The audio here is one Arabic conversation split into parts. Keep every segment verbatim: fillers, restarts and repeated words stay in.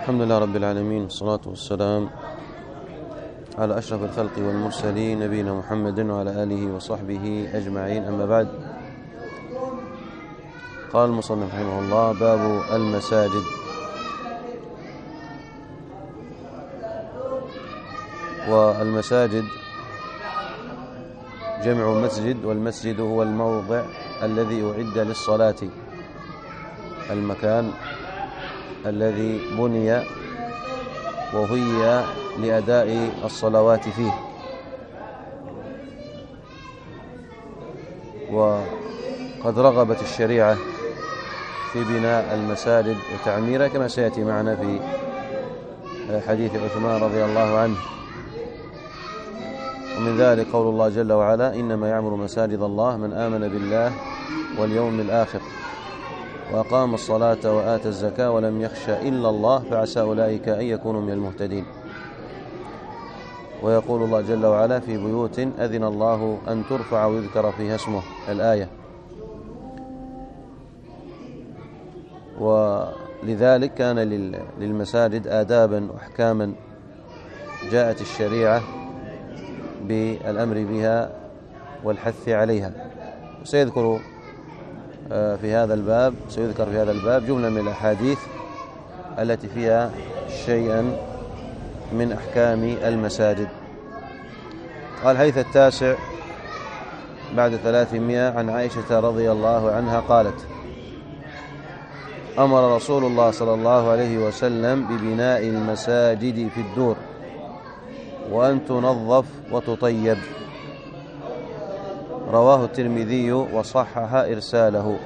الحمد لله رب العالمين، والصلاة والسلام على أشرف الخلق والمرسلين نبينا محمد وعلى آله وصحبه أجمعين، أما بعد. قال المصنف رحمه الله: باب المساجد. والمساجد جمع مسجد، والمسجد هو الموضع الذي أعد للصلاة، المكان الذي بني وهي لأداء الصلوات فيه. وقد رغبت الشريعة في بناء المساجد وتعميرها كما سيأتي معنا في حديث عثمان رضي الله عنه. ومن ذلك قول الله جل وعلا: إنما يعمر مساجد الله من آمن بالله واليوم الآخر وأقام الصلاة وآتى الزكاة ولم يخش إلا الله فعسى أولئك أن يكونوا من المهتدين. ويقول الله جل وعلا: في بيوت أذن الله أن ترفع ويذكر فيها اسمه، الآية. ولذلك كان للمساجد آدابا وأحكاما جاءت الشريعة بالأمر بها والحث عليها. سيذكر في هذا الباب سيذكر في هذا الباب جملة من الأحاديث التي فيها شيئا من أحكام المساجد. قال: الحديث التاسع بعد ثلاثمائة عن عائشة رضي الله عنها قالت: أمر رسول الله صلى الله عليه وسلم ببناء المساجد في الدور وأن تنظف وتطيب. رواه الترمذي وصحح إرساله.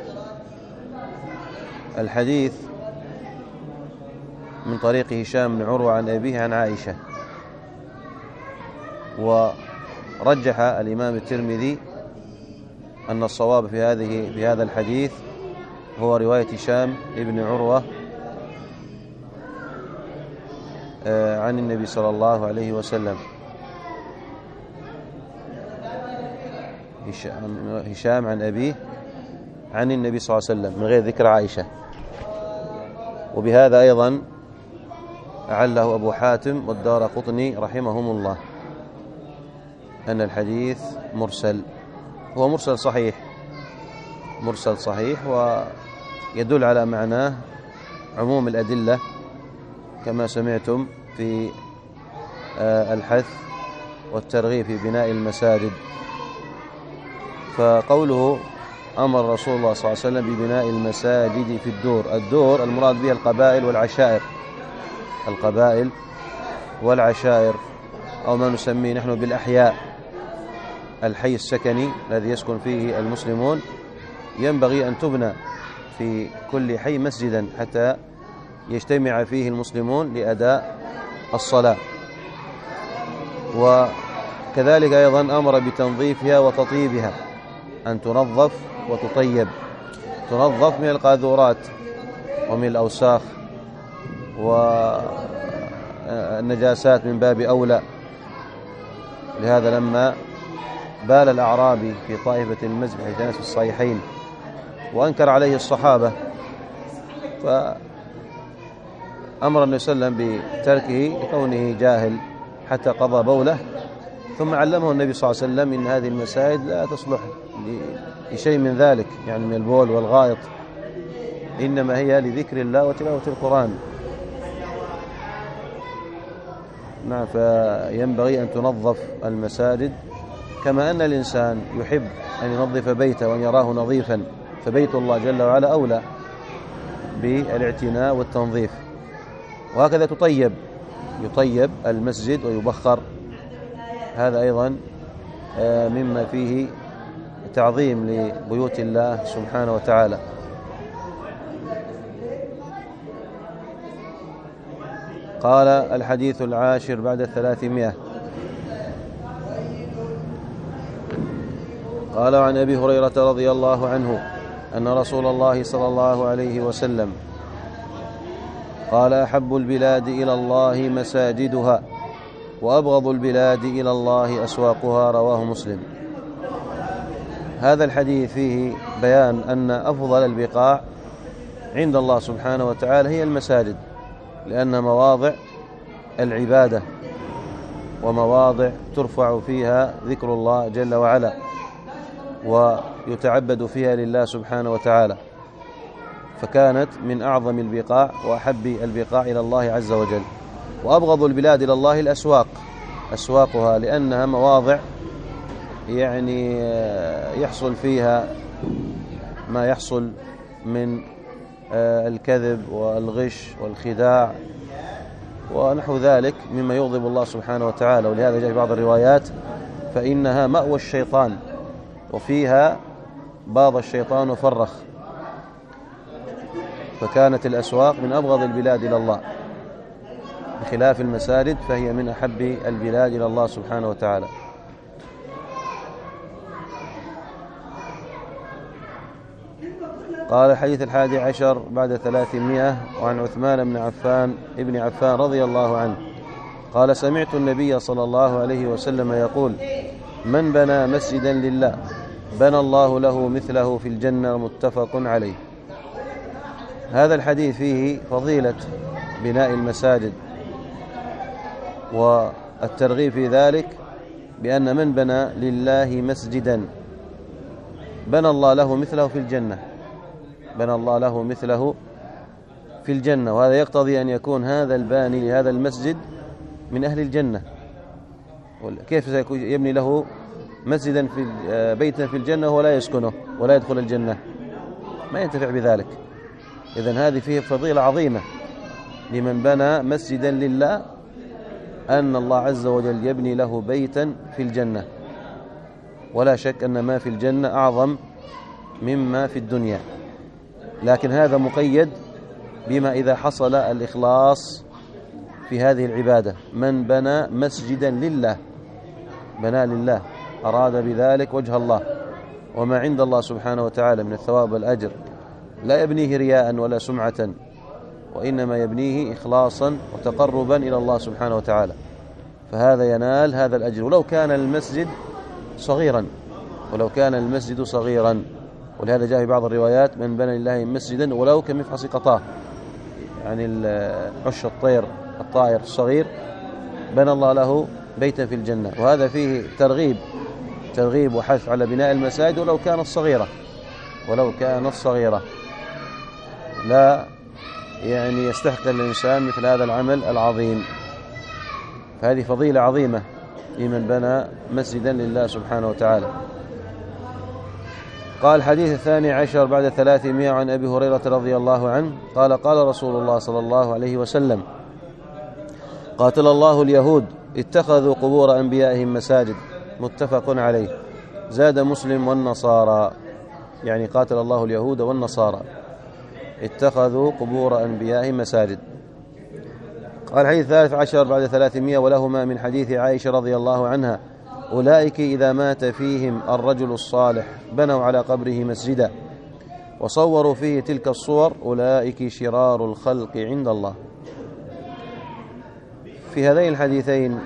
الحديث من طريق هشام بن عروة عن أبيه عن عائشة. ورجح الإمام الترمذي أن الصواب في هذه في هذا الحديث هو رواية هشام بن عروة عن النبي صلى الله عليه وسلم. هشام عن أبيه عن النبي صلى الله عليه وسلم من غير ذكر عائشة. وبهذا أيضا أعله أبو حاتم والدارقطني رحمهم الله أن الحديث مرسل. هو مرسل صحيح مرسل صحيح ويدل على معناه عموم الأدلة كما سمعتم في الحث والترغيب في بناء المساجد. فقوله أمر رسول الله صلى الله عليه وسلم ببناء المساجد في الدور، الدور المراد بها القبائل والعشائر، القبائل والعشائر أو ما نسميه نحن بالأحياء. الحي السكني الذي يسكن فيه المسلمون ينبغي أن تبنى في كل حي مسجدا حتى يجتمع فيه المسلمون لأداء الصلاة. وكذلك أيضا أمر بتنظيفها وتطيبها، أن تنظف وتطيب. تنظف من القاذورات ومن الأوساخ والنجاسات من باب أولى. لهذا لما بال الأعرابي في طائفة المسجد حيث في الصحيحين وأنكر عليه الصحابة، فأمر النبي صلى الله عليه وسلم بتركه لكونه جاهل حتى قضى بوله، ثم علمه النبي صلى الله عليه وسلم إن هذه المساجد لا تصلح لشيء من ذلك، يعني من البول والغائط، إنما هي لذكر الله وتلاوة القرآن. نعم، فينبغي أن تنظف المساجد كما أن الإنسان يحب أن ينظف بيته وأن يراه نظيفا، فبيت الله جل وعلا أولى بالاعتناء والتنظيف. وهكذا تطيب يطيب المسجد ويبخر، هذا أيضا مما فيه تعظيم لبيوت الله سبحانه وتعالى. قال: الحديث العاشر بعد الثلاثمائة. قال: عن أبي هريرة رضي الله عنه أن رسول الله صلى الله عليه وسلم قال: أحب البلاد إلى الله مساجدها وأبغض البلاد إلى الله أسواقها. رواه مسلم. هذا الحديث فيه بيان أن أفضل البقاع عند الله سبحانه وتعالى هي المساجد، لأنها مواضع العبادة ومواضع ترفع فيها ذكر الله جل وعلا ويتعبد فيها لله سبحانه وتعالى، فكانت من أعظم البقاع وأحب البقاع إلى الله عز وجل. وأبغض البلاد إلى الله الأسواق، أسواقها، لأنها مواضع يعني يحصل فيها ما يحصل من الكذب والغش والخداع ونحو ذلك مما يغضب الله سبحانه وتعالى. ولهذا جاء في بعض الروايات فإنها مأوى الشيطان وفيها باض الشيطان وفرخ، فكانت الأسواق من أبغض البلاد إلى الله، بخلاف المساجد فهي من أحب البلاد إلى الله سبحانه وتعالى. قال الحديث الحادي عشر بعد ثلاثمائة، وعن عثمان بن عفان ابن عفان رضي الله عنه قال: سمعت النبي صلى الله عليه وسلم يقول: من بنى مسجدا لله بنى الله له مثله في الجنة، متفق عليه. هذا الحديث فيه فضيلة بناء المساجد والترغيب في ذلك، بأن من بنى لله مسجدا بنى الله له مثله في الجنة، بنى الله له مثله في الجنة. وهذا يقتضي أن يكون هذا الباني لهذا المسجد من أهل الجنة. كيف يبني له مسجدا في بيتا في الجنة وهو لا يسكنه ولا يدخل الجنة؟ ما ينتفع بذلك. إذن هذه فيه فضيلة عظيمة لمن بنى مسجدا لله، أن الله عز وجل يبني له بيتا في الجنة. ولا شك أن ما في الجنة أعظم مما في الدنيا، لكن هذا مقيد بما إذا حصل الإخلاص في هذه العبادة. من بنى مسجدا لله، بنى لله، أراد بذلك وجه الله وما عند الله سبحانه وتعالى من الثواب والأجر، لا يبنيه رياء ولا سمعة، وإنما يبنيه إخلاصا وتقربا إلى الله سبحانه وتعالى، فهذا ينال هذا الأجر ولو كان المسجد صغيرا، ولو كان المسجد صغيرا. ولهذا جاء في بعض الروايات: من بنى لله مسجدا ولو كمفحص قطاه، يعني عش الطير الطائر الصغير بنى الله له بيتا في الجنة. وهذا فيه ترغيب ترغيب وحث على بناء المساجد ولو كانت صغيرة، ولو كانت صغيرة لا يعني يستحق الإنسان مثل هذا العمل العظيم. فهذه فضيلة عظيمة لمن بنى مسجدا لله سبحانه وتعالى. قال الحديث الثاني عشر بعد ثلاثمائة، عن أبي هريرة رضي الله عنه قال: قال رسول الله صلى الله عليه وسلم: قاتل الله اليهود اتخذوا قبور أنبيائهم مساجد، متفق عليه. زاد مسلم: والنصارى، يعني قاتل الله اليهود والنصارى اتخذوا قبور أنبيائهم مساجد. قال الحديث الثالث عشر بعد ثلاثمائة، ولهما من حديث عائشة رضي الله عنها: أولئك إذا مات فيهم الرجل الصالح بنوا على قبره مسجدا وصوروا فيه تلك الصور، أولئك شرار الخلق عند الله. في هذين الحديثين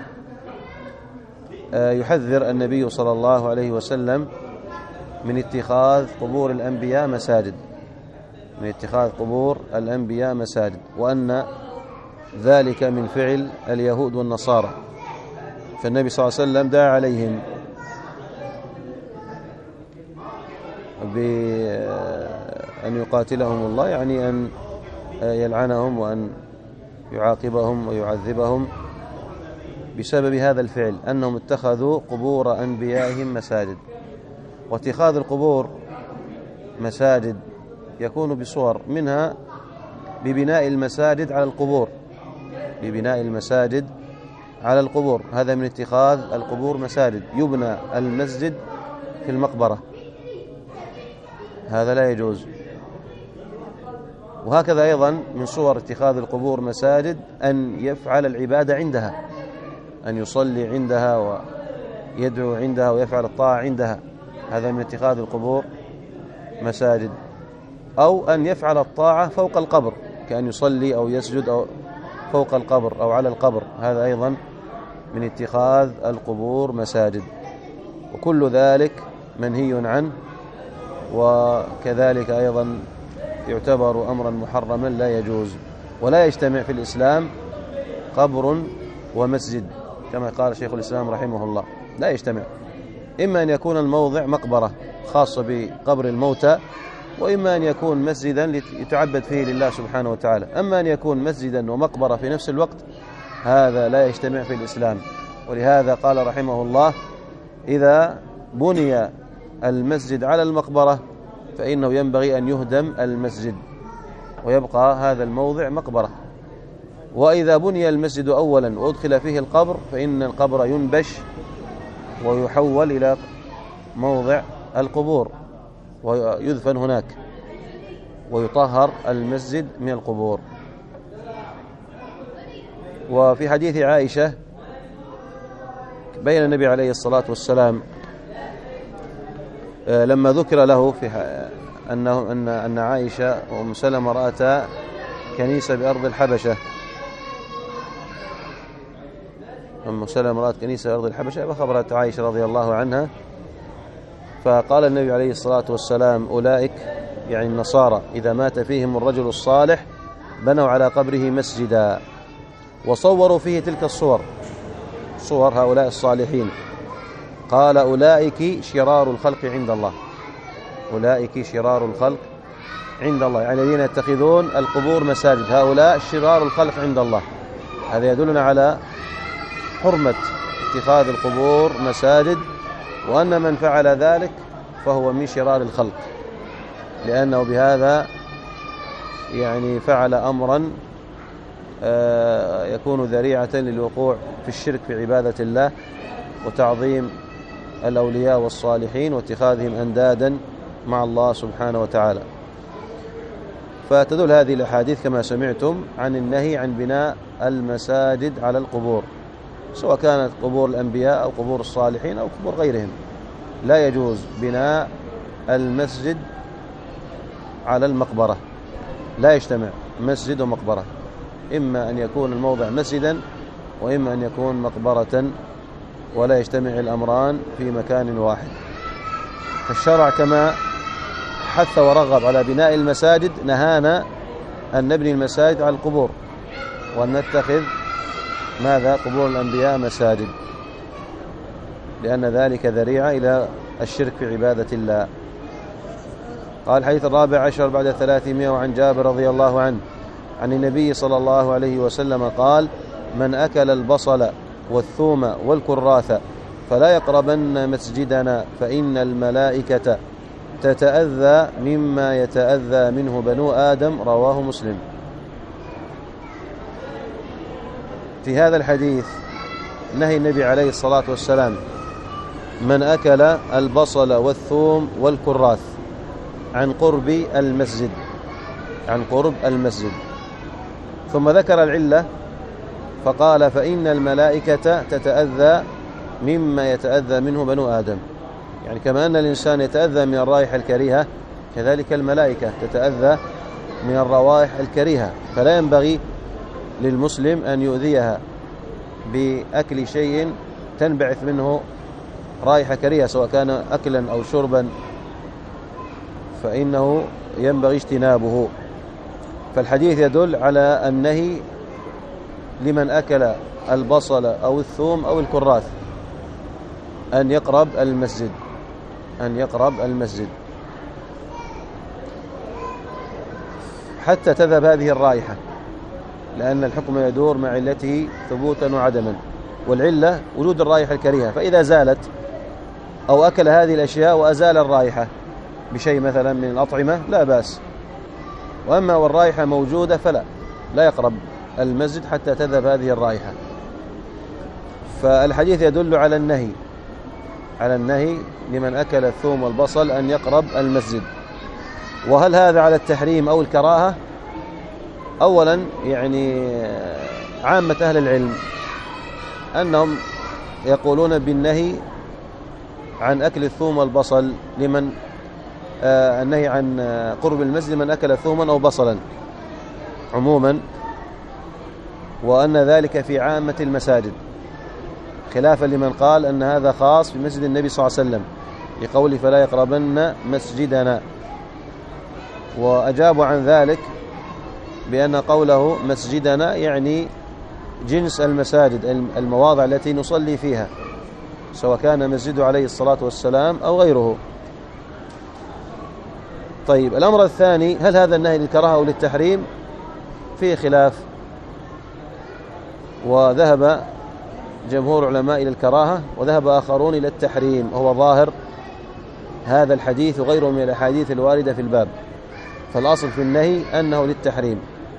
يحذر النبي صلى الله عليه وسلم من اتخاذ قبور الأنبياء مساجد، من اتخاذ قبور الأنبياء مساجد، وأن ذلك من فعل اليهود والنصارى. فالنبي صلى الله عليه وسلم دعا عليهم بأن يقاتلهم الله، يعني أن يلعنهم وأن يعاقبهم ويعذبهم بسبب هذا الفعل، أنهم اتخذوا قبور أنبيائهم مساجد. واتخاذ القبور مساجد يكون بصور، منها ببناء المساجد على القبور، ببناء المساجد على القبور، هذا من اتخاذ القبور مساجد. يبنى المسجد في المقبرة، هذا لا يجوز. وهكذا أيضا من صور اتخاذ القبور مساجد أن يفعل العبادة عندها، أن يصلي عندها ويدعو عندها ويفعل الطاعة عندها، هذا من اتخاذ القبور مساجد. أو أن يفعل الطاعة فوق القبر، كأن يصلي أو يسجد أو فوق القبر أو على القبر، هذا أيضا من اتخاذ القبور مساجد. وكل ذلك منهي عنه، وكذلك أيضا يعتبر أمرا محرما لا يجوز. ولا يجتمع في الإسلام قبر ومسجد كما قال شيخ الإسلام رحمه الله، لا يجتمع. إما أن يكون الموضع مقبرة خاصة بقبر الموتى، وإما أن يكون مسجدا يتعبد فيه لله سبحانه وتعالى. أما أن يكون مسجدا ومقبرة في نفس الوقت هذا لا يجتمع في الإسلام. ولهذا قال رحمه الله: إذا بني المسجد على المقبرة فإنه ينبغي أن يهدم المسجد ويبقى هذا الموضع مقبرة. وإذا بني المسجد أولا وأدخل فيه القبر فإن القبر ينبش ويحول إلى موضع القبور ويدفن هناك ويطهر المسجد من القبور. وفي حديث عائشة بين النبي عليه الصلاة والسلام لما ذكر له في أنه أن أن عائشة وأم سلمة رأتا كنيسة بأرض الحبشة، أم سلمة رأت كنيسة بأرض الحبشة فخبرت عائشة رضي الله عنها، فقال النبي عليه الصلاة والسلام: أولئك يعني النصارى إذا مات فيهم الرجل الصالح بنوا على قبره مسجدا وصوروا فيه تلك الصور، صور هؤلاء الصالحين. قال: أولئك شرار الخلق عند الله، أولئك شرار الخلق عند الله، يعني الذين يتخذون القبور مساجد، هؤلاء شرار الخلق عند الله. هذا يدلنا على حرمة اتخاذ القبور مساجد، وأن من فعل ذلك فهو من شرار الخلق، لأنه بهذا يعني فعل أمرا يكون ذريعة للوقوع في الشرك في عبادة الله وتعظيم الأولياء والصالحين واتخاذهم أندادا مع الله سبحانه وتعالى. فتدل هذه الأحاديث كما سمعتم عن النهي عن بناء المساجد على القبور، سواء كانت قبور الأنبياء أو قبور الصالحين أو قبور غيرهم. لا يجوز بناء المسجد على المقبرة، لا يجتمع مسجد ومقبرة، إما أن يكون الموضع مسجدا وإما أن يكون مقبرة، ولا يجتمع الأمران في مكان واحد. فالشرع كما حث ورغب على بناء المساجد نهانا أن نبني المساجد على القبور وأن نتخذ ماذا قبور الأنبياء مساجد، لأن ذلك ذريعة إلى الشرك في عبادة الله. قال الحديث الرابع عشر بعد ثلاثمائة، وعن جابر رضي الله عنه عن النبي صلى الله عليه وسلم قال: من أكل البصل والثوم والكراث فلا يقربن مسجدنا فإن الملائكة تتأذى مما يتأذى منه بنو آدم. رواه مسلم. في هذا الحديث نهي النبي عليه الصلاة والسلام من أكل البصل والثوم والكراث عن قرب المسجد، عن قرب المسجد، ثم ذكر العلة فقال: فإن الملائكة تتأذى مما يتأذى منه بنو آدم. يعني كما أن الإنسان يتأذى من الرائحة الكريهة كذلك الملائكة تتأذى من الروائح الكريهة، فلا ينبغي للمسلم أن يؤذيها بأكل شيء تنبعث منه رائحة كريهة، سواء كان أكلا أو شربا، فإنه ينبغي اجتنابه. فالحديث يدل على النهي لمن أكل البصل أو الثوم أو الكراث أن يقرب المسجد، أن يقرب المسجد حتى تذهب هذه الرائحة، لأن الحكم يدور مع علته ثبوتا وعدما، والعلة وجود الرائحة الكريهة، فإذا زالت أو أكل هذه الأشياء وأزال الرائحة بشيء مثلا من الأطعمة لا بأس، وأما والرائحة موجودة فلا لا يقرب المسجد حتى تذهب هذه الرائحة. فالحديث يدل على النهي على النهي لمن أكل الثوم والبصل أن يقرب المسجد. وهل هذا على التحريم أو الكراهة؟ أولا يعني عامة أهل العلم أنهم يقولون بالنهي عن أكل الثوم والبصل لمن آه النهي عن قرب المسجد من أكل ثوما أو بصلا عموما، وأن ذلك في عامة المساجد، خلافا لمن قال أن هذا خاص في مسجد النبي صلى الله عليه وسلم لقوله: فلا يقربن مسجدنا. وأجابوا عن ذلك بأن قوله مسجدنا يعني جنس المساجد، المواضع التي نصلي فيها، سواء كان مسجده عليه الصلاة والسلام أو غيره. طيب، الأمر الثاني، هل هذا النهي للكراهة أو للتحريم؟ فيه خلاف، وذهب جمهور العلماء إلى الكراهة وذهب آخرون إلى التحريم، وهو ظاهر هذا الحديث وغيره من الأحاديث الواردة في الباب. فالأصل في النهي أنه للتحريم.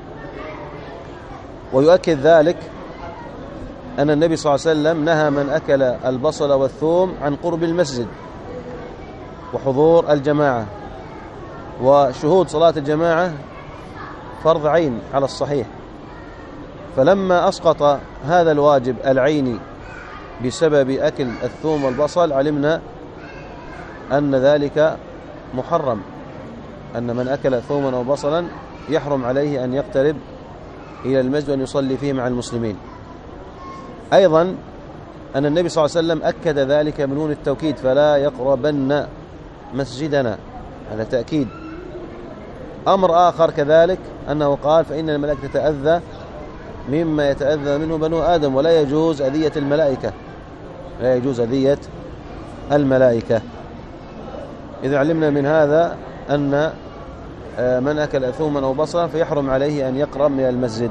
ويؤكد ذلك أن النبي صلى الله عليه وسلم نهى من أكل البصل والثوم عن قرب المسجد وحضور الجماعة، وشهود صلاة الجماعة فرض عين على الصحيح. فلما أسقط هذا الواجب العيني بسبب أكل الثوم والبصل علمنا أن ذلك محرم، أن من أكل ثوما أو بصلا يحرم عليه أن يقترب إلى المسجد وأن يصلي فيه مع المسلمين. أيضا أن النبي صلى الله عليه وسلم أكد ذلك بنون التوكيد، فلا يقربن مسجدنا، هذا تأكيد. أمر آخر كذلك أنه قال فإن الملائكة تتأذى مما يتأذى منه بنو آدم، ولا يجوز أذية الملائكة، لا يجوز أذية الملائكة. إذا علمنا من هذا أن من أكل ثوما أو بصلا فيحرم عليه أن يقرب من المسجد.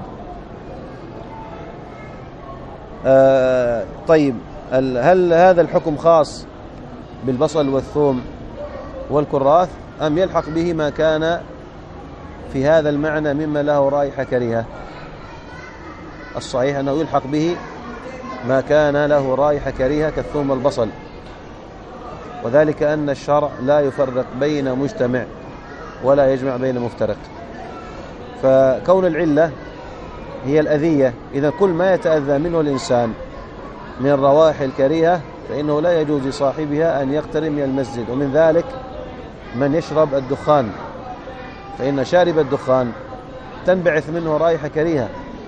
طيب، هل هذا الحكم خاص بالبصل والثوم والكراث أم يلحق به ما كان في هذا المعنى مما له رائحة كريهة؟ الصحيح أنه يلحق به ما كان له رائحة كريهة كالثوم والبصل، وذلك أن الشرع لا يفرق بين مجتمع ولا يجمع بين مفترق. فكون العلة هي الأذية، إذا كل ما يتأذى منه الإنسان من الروائح الكريهة فإنه لا يجوز لصاحبها أن يقترب من المسجد. ومن ذلك من يشرب الدخان، فإن شارب الدخان تنبعث منه رائحة كريهة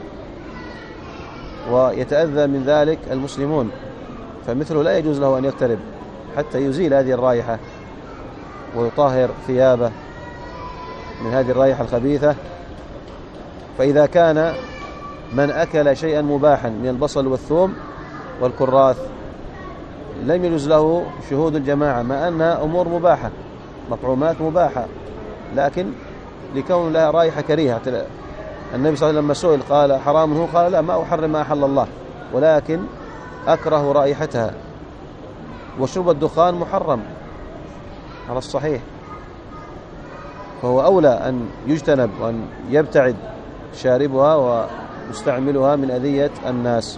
ويتأذى من ذلك المسلمون، فمثله لا يجوز له أن يقترب حتى يزيل هذه الرائحة ويطهر ثيابه من هذه الرائحة الخبيثة. فإذا كان من أكل شيئا مباحا من البصل والثوم والكراث لم يجوز له شهود الجماعة، مع أنها أمور مباحة، مطعومات مباحة، لكن لكون لها رائحة كريهة. النبي صلى الله عليه وسلم لما سئل قال حرام هو؟ قال لا، ما أحرم ما أحل الله، ولكن أكره رائحتها. وشرب الدخان محرم على الصحيح، فهو أولى أن يجتنب وأن يبتعد شاربها ومستعملها من أذية الناس.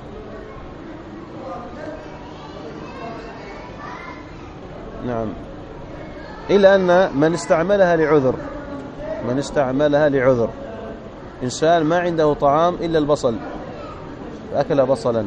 نعم، إلا أن من استعملها لعذر، من استعملها لعذر إنسان ما عنده طعام إلا البصل فأكل بصلا،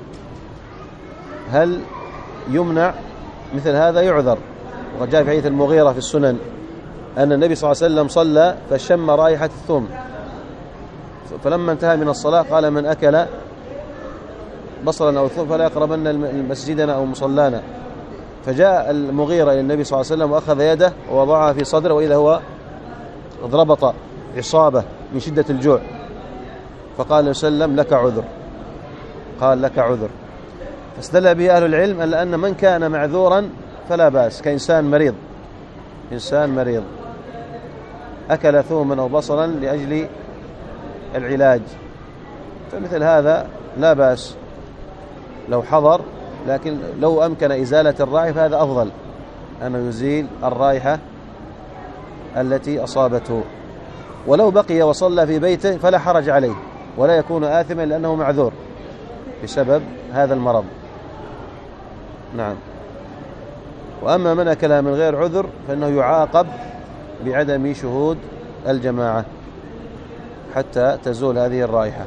هل يمنع؟ مثل هذا يعذر. وقد جاء في حديث المغيرة في السنن أن النبي صلى الله عليه وسلم صلى فشم رائحة الثوم، فلما انتهى من الصلاة قال من أكل بصلا أو ثوم فلا يقربن مسجدنا أو مصلانا. فجاء المغيرة إلى النبي صلى الله عليه وسلم وأخذ يده ووضعها في صدره، وإذا هو ضربط عصابة من شدة الجوع، فقال له سلم لك عذر، قال لك عذر. فاستدل به أهل العلم ألا أن من كان معذورا فلا بأس، كإنسان مريض، إنسان مريض أكل ثوما أو بصلا لأجل العلاج، فمثل هذا لا بأس لو حضر، لكن لو أمكن إزالة الرائحة فهذا أفضل، أنه يزيل الرائحة التي أصابته. ولو بقي وصلى في بيته فلا حرج عليه ولا يكون آثما لأنه معذور بسبب هذا المرض. نعم. وأما من أكل من غير عذر فإنه يعاقب بعدم شهود الجماعة حتى تزول هذه الرائحة.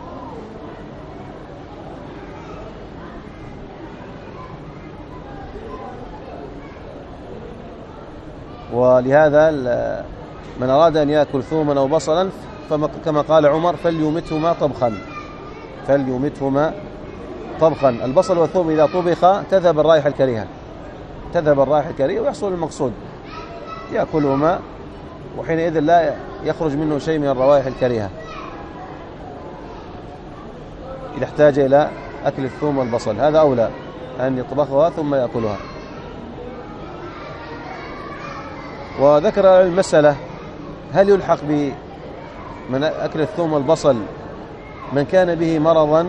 ولهذا من أراد أن يأكل ثوما أو بصلا كما قال عمر فليمتهما طبخا، فليمتهما طبخا. البصل والثوم إذا طبخ تذهب الرائحة الكريهة، تذهب الرائحة الكريهة ويحصل المقصود، يأكلهما وحينئذ لا يخرج منه شيء من الروائح الكريهة. إذا احتاج إلى أكل الثوم والبصل، هذا أولى أن يطبخها ثم يأكلها. وذكر المسألة هل يلحق بمن أكل الثوم والبصل من كان به مرضا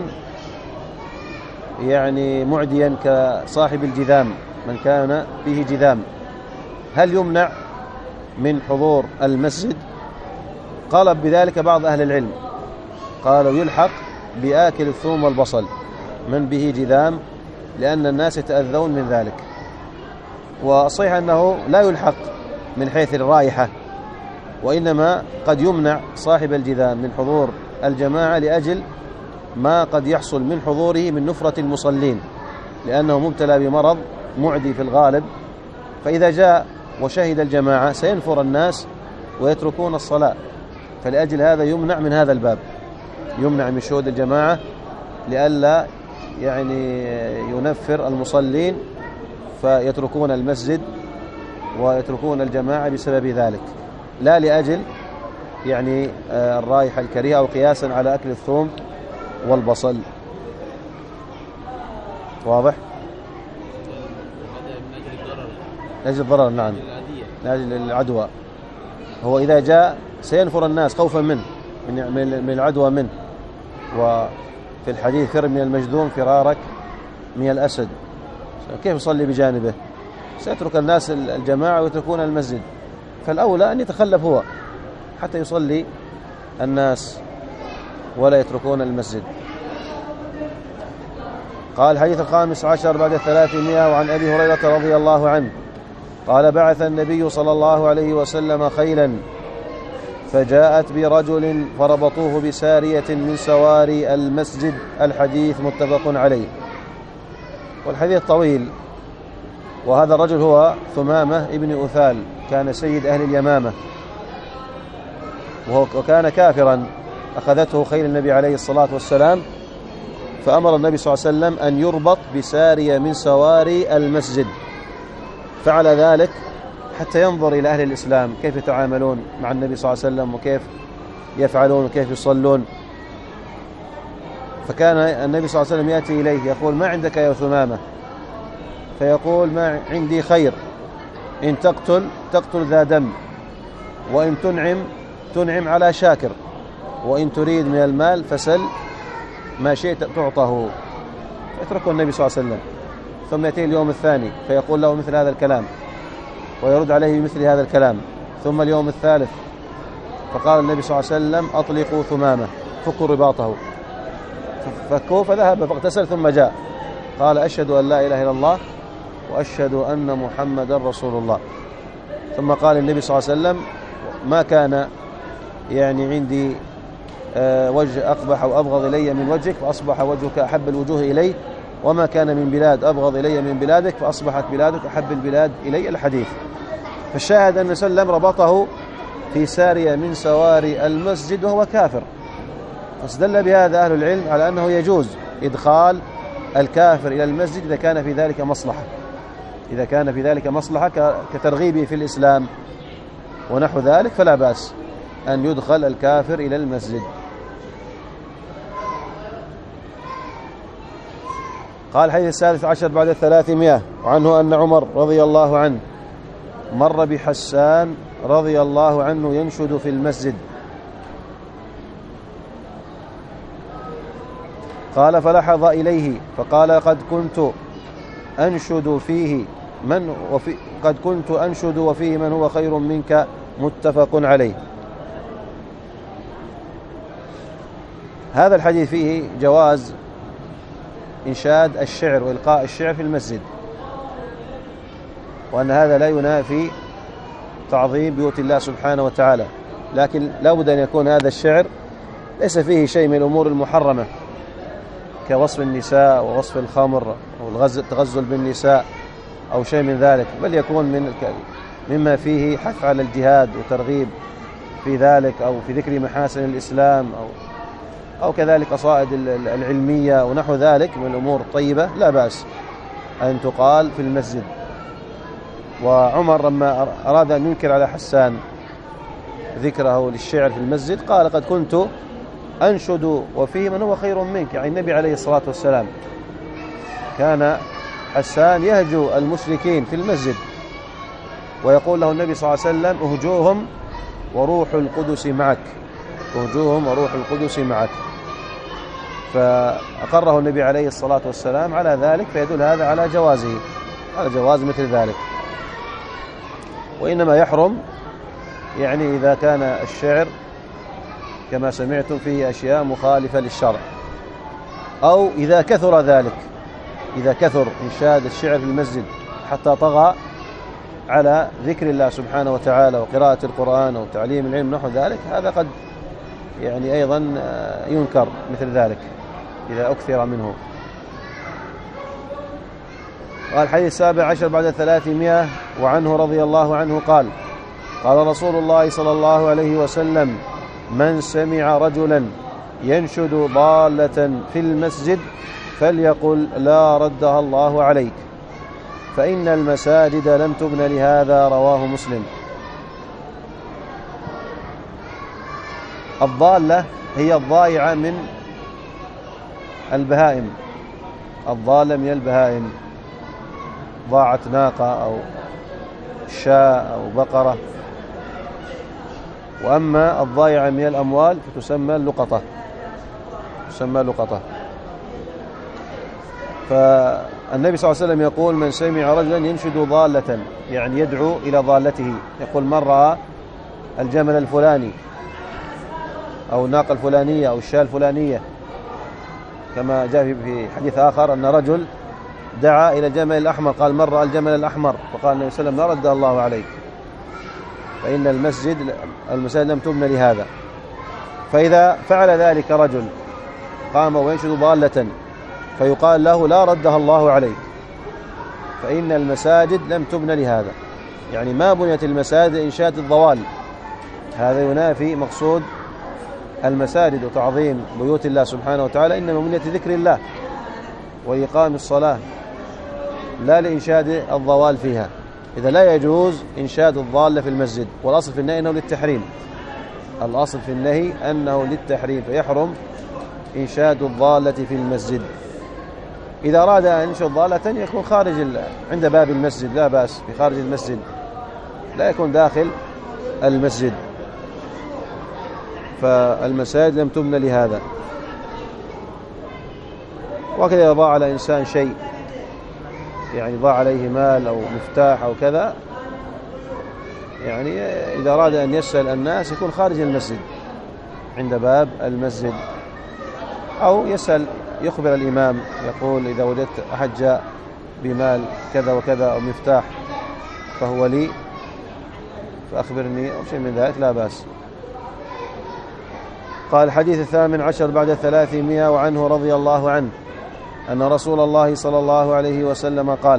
يعني معديا كصاحب الجذام، من كان به جذام، هل يمنع من حضور المسجد؟ قال بذلك بعض أهل العلم، قالوا يلحق بآكل الثوم والبصل من به جذام، لأن الناس يتأذون من ذلك. والصحيح أنه لا يلحق من حيث الرائحة، وإنما قد يمنع صاحب الجذام من حضور الجماعة لأجل ما قد يحصل من حضوره من نفرة المصلين، لأنه مبتلى بمرض معدي في الغالب، فإذا جاء وشهد الجماعة سينفر الناس ويتركون الصلاة، فلأجل هذا يمنع من هذا الباب، يمنع من شهود الجماعة لئلا يعني ينفر المصلين فيتركون المسجد ويتركون الجماعة بسبب ذلك، لا لأجل يعني الرائحة الكريهة أو قياسا على أكل الثوم والبصل. واضح؟ لأجل الضرر، نعم، لأجل العدوى. هو إذا جاء سينفر الناس خوفا منه من العدوى منه، وفي الحديث فر من المجذوم فرارك من الأسد، كيف يصلي بجانبه؟ سيترك الناس الجماعة ويتركون المسجد، فالأولى أن يتخلف هو حتى يصلي الناس ولا يتركون المسجد. قال الحديث الخامس عشر بعد الثلاثمائة، وعن أبي هريرة رضي الله عنه قال بعث النبي صلى الله عليه وسلم خيلا فجاءت برجل فربطوه بسارية من سواري المسجد. الحديث متفق عليه. والحديث طويل. وهذا الرجل هو ثمامة ابن أثال، كان سيد أهل اليمامة، وكان كافرا، أخذته خيل النبي عليه الصلاة والسلام، فأمر النبي صلى الله عليه وسلم أن يربط بسارية من سواري المسجد، فعل ذلك حتى ينظر إلى أهل الإسلام كيف يتعاملون مع النبي صلى الله عليه وسلم وكيف يفعلون وكيف يصلون. فكان النبي صلى الله عليه وسلم يأتي إليه يقول: ما عندك يا ثمامة؟ فيقول: ما عندي خير، إن تقتل تقتل ذا دم، وإن تنعم تنعم على شاكر، وإن تريد من المال فسل ما شئت تعطه. يتركه النبي صلى الله عليه وسلم، ثم يأتي اليوم الثاني فيقول له مثل هذا الكلام ويرد عليه بمثل هذا الكلام، ثم اليوم الثالث فقال النبي صلى الله عليه وسلم: أطلقوا ثمامة، فكوا رباطه. فكوه فذهب فاغتسل ثم جاء قال: أشهد أن لا إله إلا الله وأشهد أن محمدا رسول الله. ثم قال النبي صلى الله عليه وسلم: ما كان يعني عندي وجه أقبح أو أبغض إلي من وجهك، فأصبح وجهك أحب الوجوه إلي، وما كان من بلاد أبغض إلي من بلادك، فأصبحت بلادك أحب البلاد إلي. الحديث. فالشاهد أن سلم ربطه في سارية من سواري المسجد وهو كافر، فاستدل بهذا أهل العلم على أنه يجوز إدخال الكافر إلى المسجد إذا كان في ذلك مصلحة، إذا كان في ذلك مصلحة كترغيبه في الإسلام ونحو ذلك، فلا بأس أن يدخل الكافر إلى المسجد. قال الحديث السادس عشر بعد الثلاثمائة، وعنه أن عمر رضي الله عنه مر بحسان رضي الله عنه ينشد في المسجد، قال: فلحظ إليه فقال: قد كنت أنشد فيه من وفي قد كنت أنشد وفيه من هو خير منك، متفق عليه. هذا الحديث فيه جواز إنشاد الشعر وإلقاء الشعر في المسجد، وأن هذا لا ينافي تعظيم بيوت الله سبحانه وتعالى، لكن لا بد أن يكون هذا الشعر ليس فيه شيء من الأمور المحرمة كوصف النساء ووصف الخمر أو التغزل بالنساء أو شيء من ذلك، بل يكون من مما فيه حث على الجهاد وترغيب في ذلك، أو في ذكر محاسن الإسلام، أو أو كذلك قصائد العلمية ونحو ذلك من الأمور الطيبة، لا بأس أن تقال في المسجد. وعمر لما أراد أن ينكر على حسان ذكره للشعر في المسجد قال: قد كنت أنشد وفيه من هو خير منك، يعني النبي عليه الصلاة والسلام كان حسان يهجو المشركين في المسجد ويقول له النبي صلى الله عليه وسلم اهجوهم وروح القدس معك، اهجوهم وروح القدس معك. فأقره النبي عليه الصلاة والسلام على ذلك، فيدل هذا على جوازه، على جواز مثل ذلك. وإنما يحرم يعني إذا كان الشعر كما سمعتم فيه أشياء مخالفة للشرع، أو إذا كثر ذلك، إذا كثر إنشاد الشعر في المسجد حتى طغى على ذكر الله سبحانه وتعالى وقراءة القرآن أو تعليم العلم نحو ذلك، هذا قد يعني أيضا ينكر مثل ذلك إذا أكثر منه. والحديث السابع عشر بعد الثلاثمائة، وعنه رضي الله عنه قال قال رسول الله صلى الله عليه وسلم من سمع رجلا ينشد ضالة في المسجد فليقل لا ردها الله عليك فإن المساجد لم تبن لهذا، رواه مسلم. الضالة هي الضائعة من البهائم، الضالة من البهائم، ضاعت ناقة أو شاء أو بقرة. وأما الضائعة من الأموال فتسمى اللقطة، تسمى لقطة. فالنبي صلى الله عليه وسلم يقول من سمع رجلا ينشد ضالة، يعني يدعو إلى ضالته، يقول من رأى الجمل الفلاني أو الناقة الفلانية أو الشاة الفلانية، كما جاء في حديث آخر أن رجل دعا إلى الجمل الأحمر، قال من رأى الجمل الأحمر، فقال النبي صلى الله عليه وسلم لا رد الله عليك فإن المسجد المساجد لم تبن لهذا. فإذا فعل ذلك رجل قام وينشد ضالة فيقال له لا ردها الله عليك فإن المساجد لم تبن لهذا، يعني ما بنيت المساجد إنشاد الضوال، هذا ينافي مقصود المساجد وتعظيم بيوت الله سبحانه وتعالى، إنما بنيت ذكر الله وإقام الصلاة لا لإنشاد الضوال فيها. إذا لا يجوز إنشاد الضالة في المسجد، والأصل في النهي أنه للتحريم، الأصل في النهي أنه للتحريم، فيحرم إنشاد الضالة في المسجد. إذا أراد أن ينشد ضالة يكون خارج عند باب المسجد لا بأس، في خارج المسجد لا يكون داخل المسجد، فالمساجد لم تبن لهذا. وكذا إذا ضاع على إنسان شيء، يعني ضاع عليه مال أو مفتاح أو كذا، يعني إذا أراد أن يسأل الناس يكون خارج المسجد عند باب المسجد، أو يسأل يخبر الإمام يقول إذا وجدت أحد جاء بمال كذا وكذا أو مفتاح فهو لي فأخبرني أو شيء من ذلك لا بأس. قال الحديث الثامن عشر بعد الثلاثمائة، وعنه رضي الله عنه أن رسول الله صلى الله عليه وسلم قال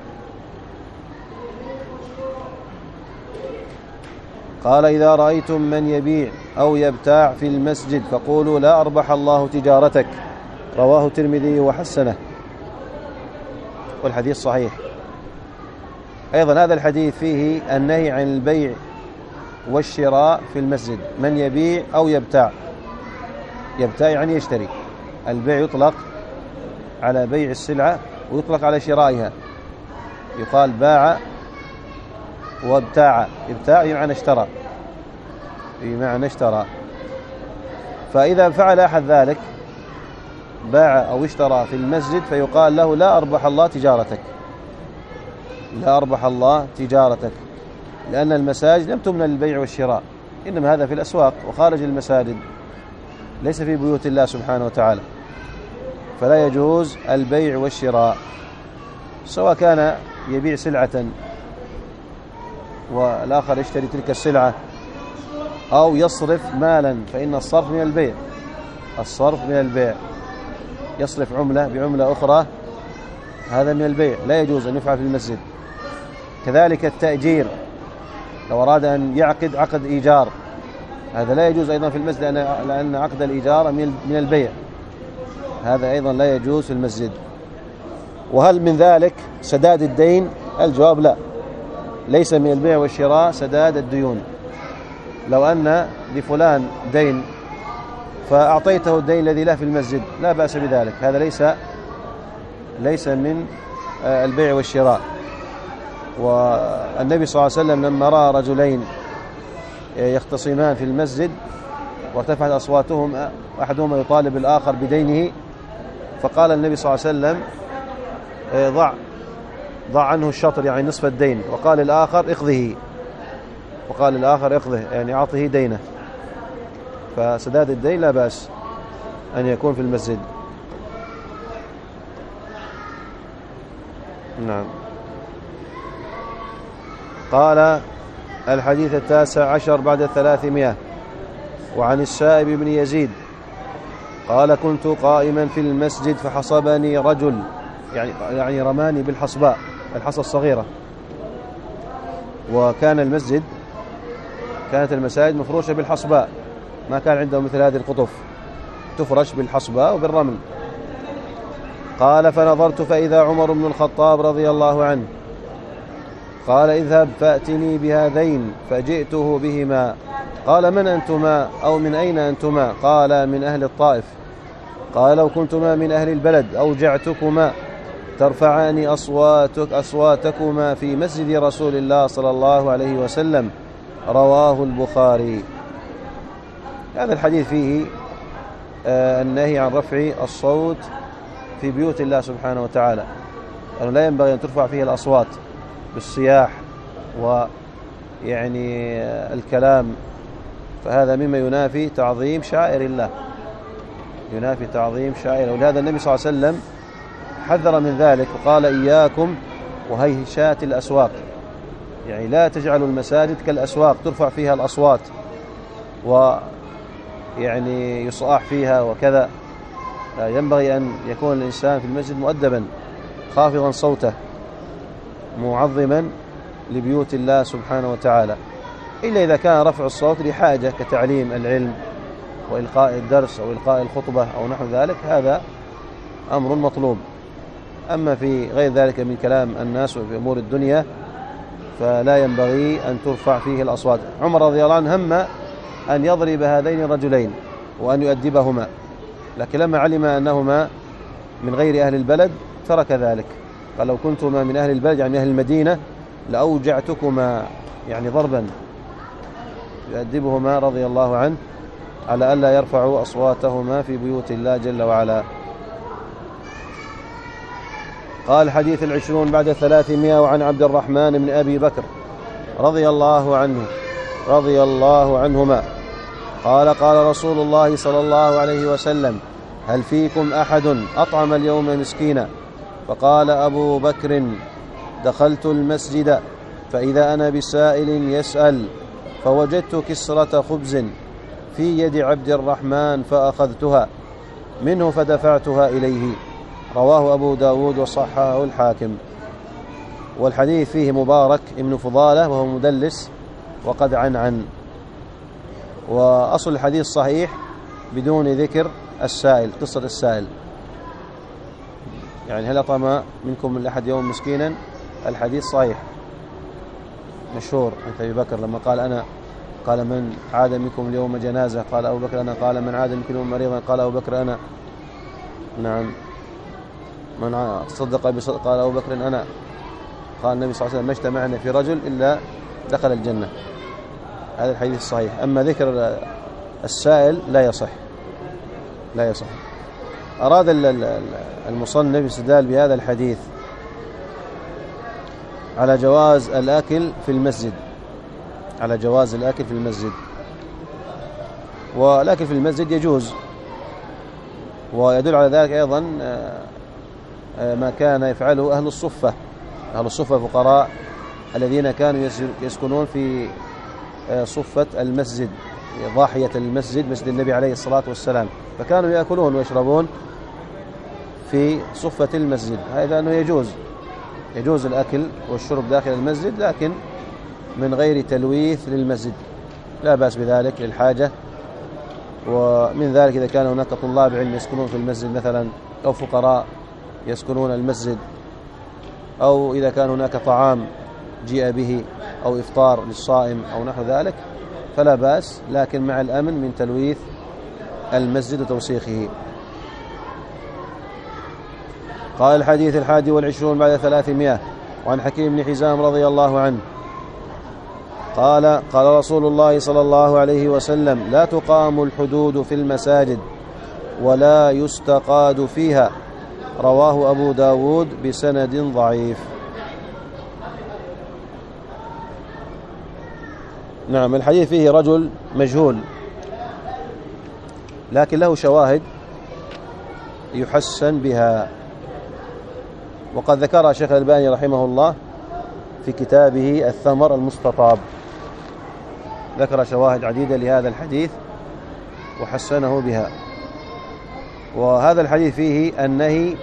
قال إذا رأيتم من يبيع أو يبتاع في المسجد فقولوا لا أربح الله تجارتك، رواه الترمذي وحسنه، والحديث صحيح. أيضا هذا الحديث فيه النهي عن البيع والشراء في المسجد، من يبيع أو يبتاع، يبتاع يعني يشتري، البيع يطلق على بيع السلعة ويطلق على شرائها، يقال باع وابتاع، ابتاع بمعنى اشترى، بمعنى اشترى. فإذا فعل أحد ذلك باع أو اشترى في المسجد فيقال له لا أربح الله تجارتك، لا أربح الله تجارتك، لأن المساجد لم تبنى للبيع والشراء، إنما هذا في الأسواق وخارج المساجد، ليس في بيوت الله سبحانه وتعالى، فلا يجوز البيع والشراء، سواء كان يبيع سلعة والآخر يشتري تلك السلعة، أو يصرف مالا، فإن الصرف من البيع، الصرف من البيع، يصرف عملة بعملة أخرى، هذا من البيع، لا يجوز أن يفعل في المسجد. كذلك التأجير، لو أراد أن يعقد عقد إيجار، هذا لا يجوز أيضا في المسجد، لأن عقد الإيجار من البيع، هذا أيضا لا يجوز في المسجد. وهل من ذلك سداد الدين؟ الجواب لا، ليس من البيع والشراء سداد الديون. لو أن لفلان دين فأعطيته الدين الذي له في المسجد لا بأس بذلك، هذا ليس ليس من البيع والشراء. والنبي صلى الله عليه وسلم لما رأى رجلين يختصمان في المسجد وارتفعت أصواتهم، أحدهما يطالب الآخر بدينه، فقال النبي صلى الله عليه وسلم ضع ضع عنه الشطر يعني نصف الدين، وقال الآخر اقضه، وقال الآخر اقضه يعني أعطه دينه. فسداد الدين لا بأس أن يكون في المسجد. نعم. قال الحديث التاسع عشر بعد الثلاثمائة، وعن السائب بن يزيد قال كنت قائما في المسجد فحصبني رجل، يعني يعني رماني بالحصباء، الحصى الصغيرة. وكان المسجد كانت المساجد مفروشة بالحصباء، ما كان عندهم مثل هذه القطف، تفرش بالحصباء وبالرمل. قال فنظرت فإذا عمر بن الخطاب رضي الله عنه قال اذهب فأتني بهذين، فجئته بهما. قال من أنتما أو من أين أنتما؟ قال من أهل الطائف. قال لو كنتما من أهل البلد أوجعتكما ترفعان أصواتك أصواتكما في مسجد رسول الله صلى الله عليه وسلم. رواه البخاري. هذا الحديث فيه النهي عن رفع الصوت في بيوت الله سبحانه وتعالى، أنه لا ينبغي أن ترفع فيه الأصوات بالصياح ويعني الكلام، فهذا مما ينافي تعظيم شعائر الله، ينافي تعظيم شعائر. ولهذا النبي صلى الله عليه وسلم حذر من ذلك وقال إياكم وهيهشات الأسواق، يعني لا تجعلوا المساجد كالأسواق ترفع فيها الأصوات ويعني يصاح فيها وكذا. ينبغي أن يكون الإنسان في المسجد مؤدبا خافضا صوته معظما لبيوت الله سبحانه وتعالى، إلا إذا كان رفع الصوت لحاجة كتعليم العلم وإلقاء الدرس أو إلقاء الخطبة أو نحو ذلك، هذا أمر مطلوب. أما في غير ذلك من كلام الناس وفي أمور الدنيا فلا ينبغي أن ترفع فيه الأصوات. عمر رضي الله عنه هم أن يضرب هذين الرجلين وأن يؤدبهما، لكن لما علم أنهما من غير أهل البلد ترك ذلك. قال لو كنتما من أهل البلد يعني من أهل المدينة لأوجعتكما، يعني ضربا يؤدبهما رضي الله عنه على ألا يرفعوا أصواتهما في بيوت الله جل وعلا. قال حديث العشرون بعد الثلاثمائة، وعن عبد الرحمن بن أبي بكر رضي الله عنه رضي الله عنهما قال قال رسول الله صلى الله عليه وسلم هل فيكم أحد أطعم اليوم مسكينا؟ فقال أبو بكر دخلت المسجد فإذا أنا بسائل يسأل فوجدت كسرة خبز في يد عبد الرحمن فأخذتها منه فدفعتها إليه. رواه أبو داود وصححه الحاكم. والحديث فيه مبارك ابن فضالة وهو مدلس وقد عنعن. وأصل الحديث صحيح بدون ذكر السائل، قصة السائل، يعني هل أطعم منكم من أحد يوم مسكينا؟ الحديث صحيح مشهور عن أبي بكر لما قال أنا، قال من عاد منكم اليوم جنازة؟ قال أبو بكر أنا. قال من عاد منكم اليوم مريضا؟ قال أبو بكر أنا. نعم. من صدق بصدق؟ قال أبو بكر أنا. قال النبي صلى الله عليه وسلم ما اجتمعنا في رجل إلا دخل الجنة. هذا الحديث الصحيح. أما ذكر السائل لا يصح، لا يصح. أراد المصنف استدلال بهذا الحديث على جواز الأكل في المسجد، على جواز الأكل في المسجد. والأكل في المسجد يجوز، ويدل على ذلك أيضا ما كان يفعله أهل الصفة. أهل الصفة فقراء الذين كانوا يسكنون في صفة المسجد، ضاحية المسجد، مسجد النبي عليه الصلاة والسلام، فكانوا يأكلون ويشربون في صفة المسجد. هذا أنه يجوز يجوز الأكل والشرب داخل المسجد، لكن من غير تلويث للمسجد، لا بأس بذلك للحاجة. ومن ذلك إذا كان هناك طلاب علم يسكنون في المسجد مثلا، أو فقراء يسكنون المسجد، أو إذا كان هناك طعام جيء به أو إفطار للصائم أو نحو ذلك فلا بأس، لكن مع الأمن من تلويث المسجد وتوسيخه. قال الحديث الحادي والعشرون بعد ثلاثمائة، وعن حكيم بن حزام رضي الله عنه قال قال رسول الله صلى الله عليه وسلم: لا تقام الحدود في المساجد ولا يستقاد فيها. رواه أبو داود بسند ضعيف. نعم، الحديث فيه رجل مجهول لكن له شواهد يحسن بها، وقد ذكرها شيخ الألباني رحمه الله في كتابه الثمر المستطاب، ذكر شواهد عديدة لهذا الحديث وحسنه بها. وهذا الحديث فيه النهي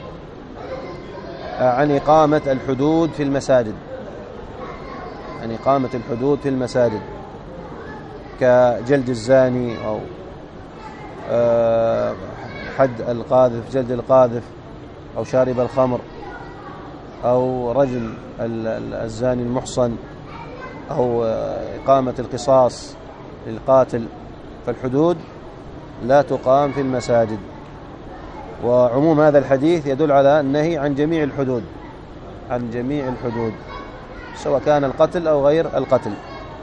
عن إقامة الحدود في المساجد، عن إقامة الحدود في المساجد كجلد الزاني أو حد القاذف، جلد القاذف، أو شارب الخمر، أو رجم الزاني المحصن، أو إقامة القصاص للقاتل. فالحدود لا تقام في المساجد. وعموم هذا الحديث يدل على النهي عن جميع الحدود، عن جميع الحدود سواء كان القتل أو غير القتل.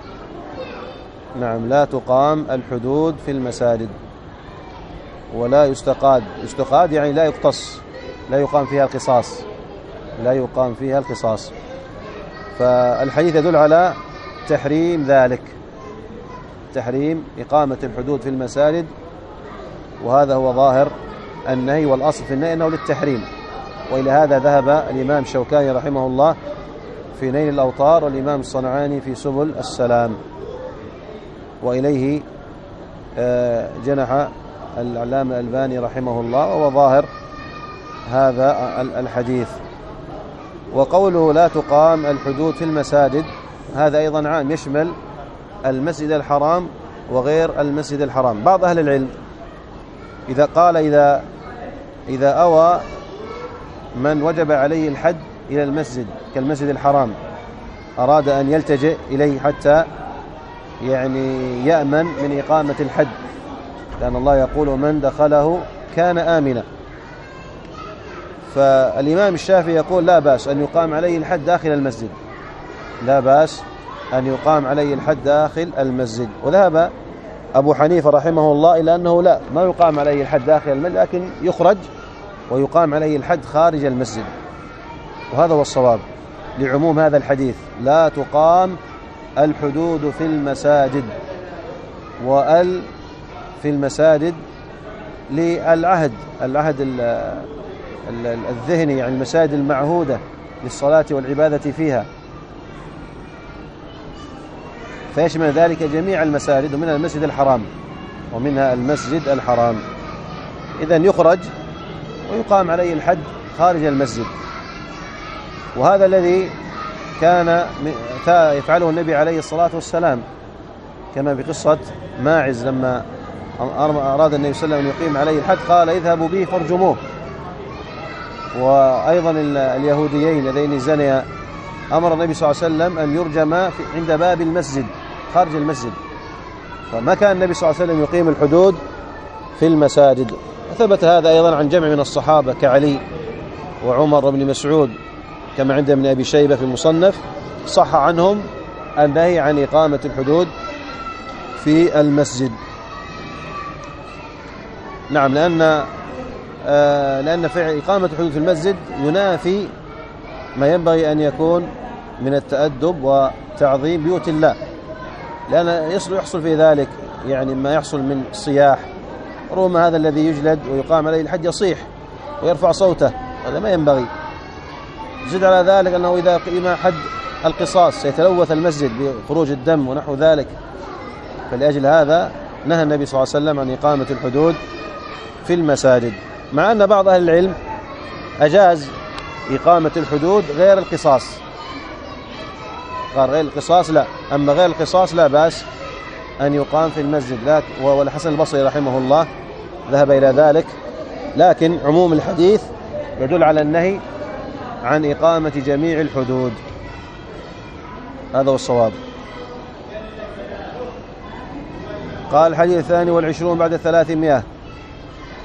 نعم، لا تقام الحدود في المساجد ولا يستقاد. يستقاد يعني لا يقتص، لا يقام فيها القصاص، لا يقام فيها القصاص. فالحديث يدل على تحريم ذلك، تحريم إقامة الحدود في المساجد، وهذا هو ظاهر النهي، والأصل في النهي أنه للتحريم. وإلى هذا ذهب الإمام الشوكاني رحمه الله في نيل الأوطار، والإمام الصنعاني في سبل السلام، وإليه جنح العلامة الألباني رحمه الله، وهو ظاهر هذا الحديث. وقوله لا تقام الحدود في المساجد هذا أيضا عام، يشمل المسجد الحرام وغير المسجد الحرام. بعض أهل العلم إذا قال إذا إذا أوى من وجب عليه الحد إلى المسجد كالمسجد الحرام، أراد أن يلتجئ إليه حتى يعني يأمن من إقامة الحد، لأن الله يقول: من دخله كان آمنا. فالإمام الشافعي يقول: لا بأس أن يقام عليه الحد داخل المسجد، لا بأس أن يقام عليه الحد داخل المسجد. وذهب أبو حنيفة رحمه الله إلى أنه لا، ما يقام عليه الحد داخل المسجد، لكن يخرج ويقام عليه الحد خارج المسجد، وهذا هو الصواب لعموم هذا الحديث: لا تقام الحدود في المساجد. وال في المساجد للعهد، العهد الذهني، يعني المساجد المعهودة للصلاة والعبادة فيها، فيشمل ذلك جميع المساجد، ومنها المسجد الحرام، ومنها المسجد الحرام. إذن يخرج ويقام عليه الحد خارج المسجد. وهذا الذي كان يفعله النبي عليه الصلاة والسلام، كما في قصة ماعز لما أراد النبي صلى الله عليه وسلم أن يقيم عليه الحد قال: اذهبوا به فارجموه. وأيضا اليهوديين اللذين زنيا أمر النبي صلى الله عليه وسلم أن يرجم عند باب المسجد خارج المسجد. فما كان النبي صلى الله عليه وسلم يقيم الحدود في المساجد. وثبت هذا أيضا عن جمع من الصحابة كعلي وعمر بن مسعود، كما عند ابن أبي شيبة في المصنف، صح عنهم النهي عن إقامة الحدود في المسجد. نعم، لأن آه لأن فعل إقامة الحدود في المسجد ينافي ما ينبغي أن يكون من التأدب وتعظيم بيوت الله، لأن يصل يحصل في ذلك يعني ما يحصل من صياح. ربما هذا الذي يجلد ويقام عليه الحد يصيح ويرفع صوته، هذا ما ينبغي. زد على ذلك أنه إذا قيم حد القصاص سيتلوث المسجد بخروج الدم ونحو ذلك. فلأجل هذا نهى النبي صلى الله عليه وسلم عن إقامة الحدود في المساجد، مع أن بعض أهل العلم أجاز إقامة الحدود غير القصاص، قال غير القصاص لا، أما غير القصاص لا بأس أن يقام في المسجد. لكن والحسن البصري رحمه الله ذهب إلى ذلك، لكن عموم الحديث يدل على النهي عن إقامة جميع الحدود، هذا هو الصواب. قال الحديث الثاني والعشرون بعد الثلاثمائة،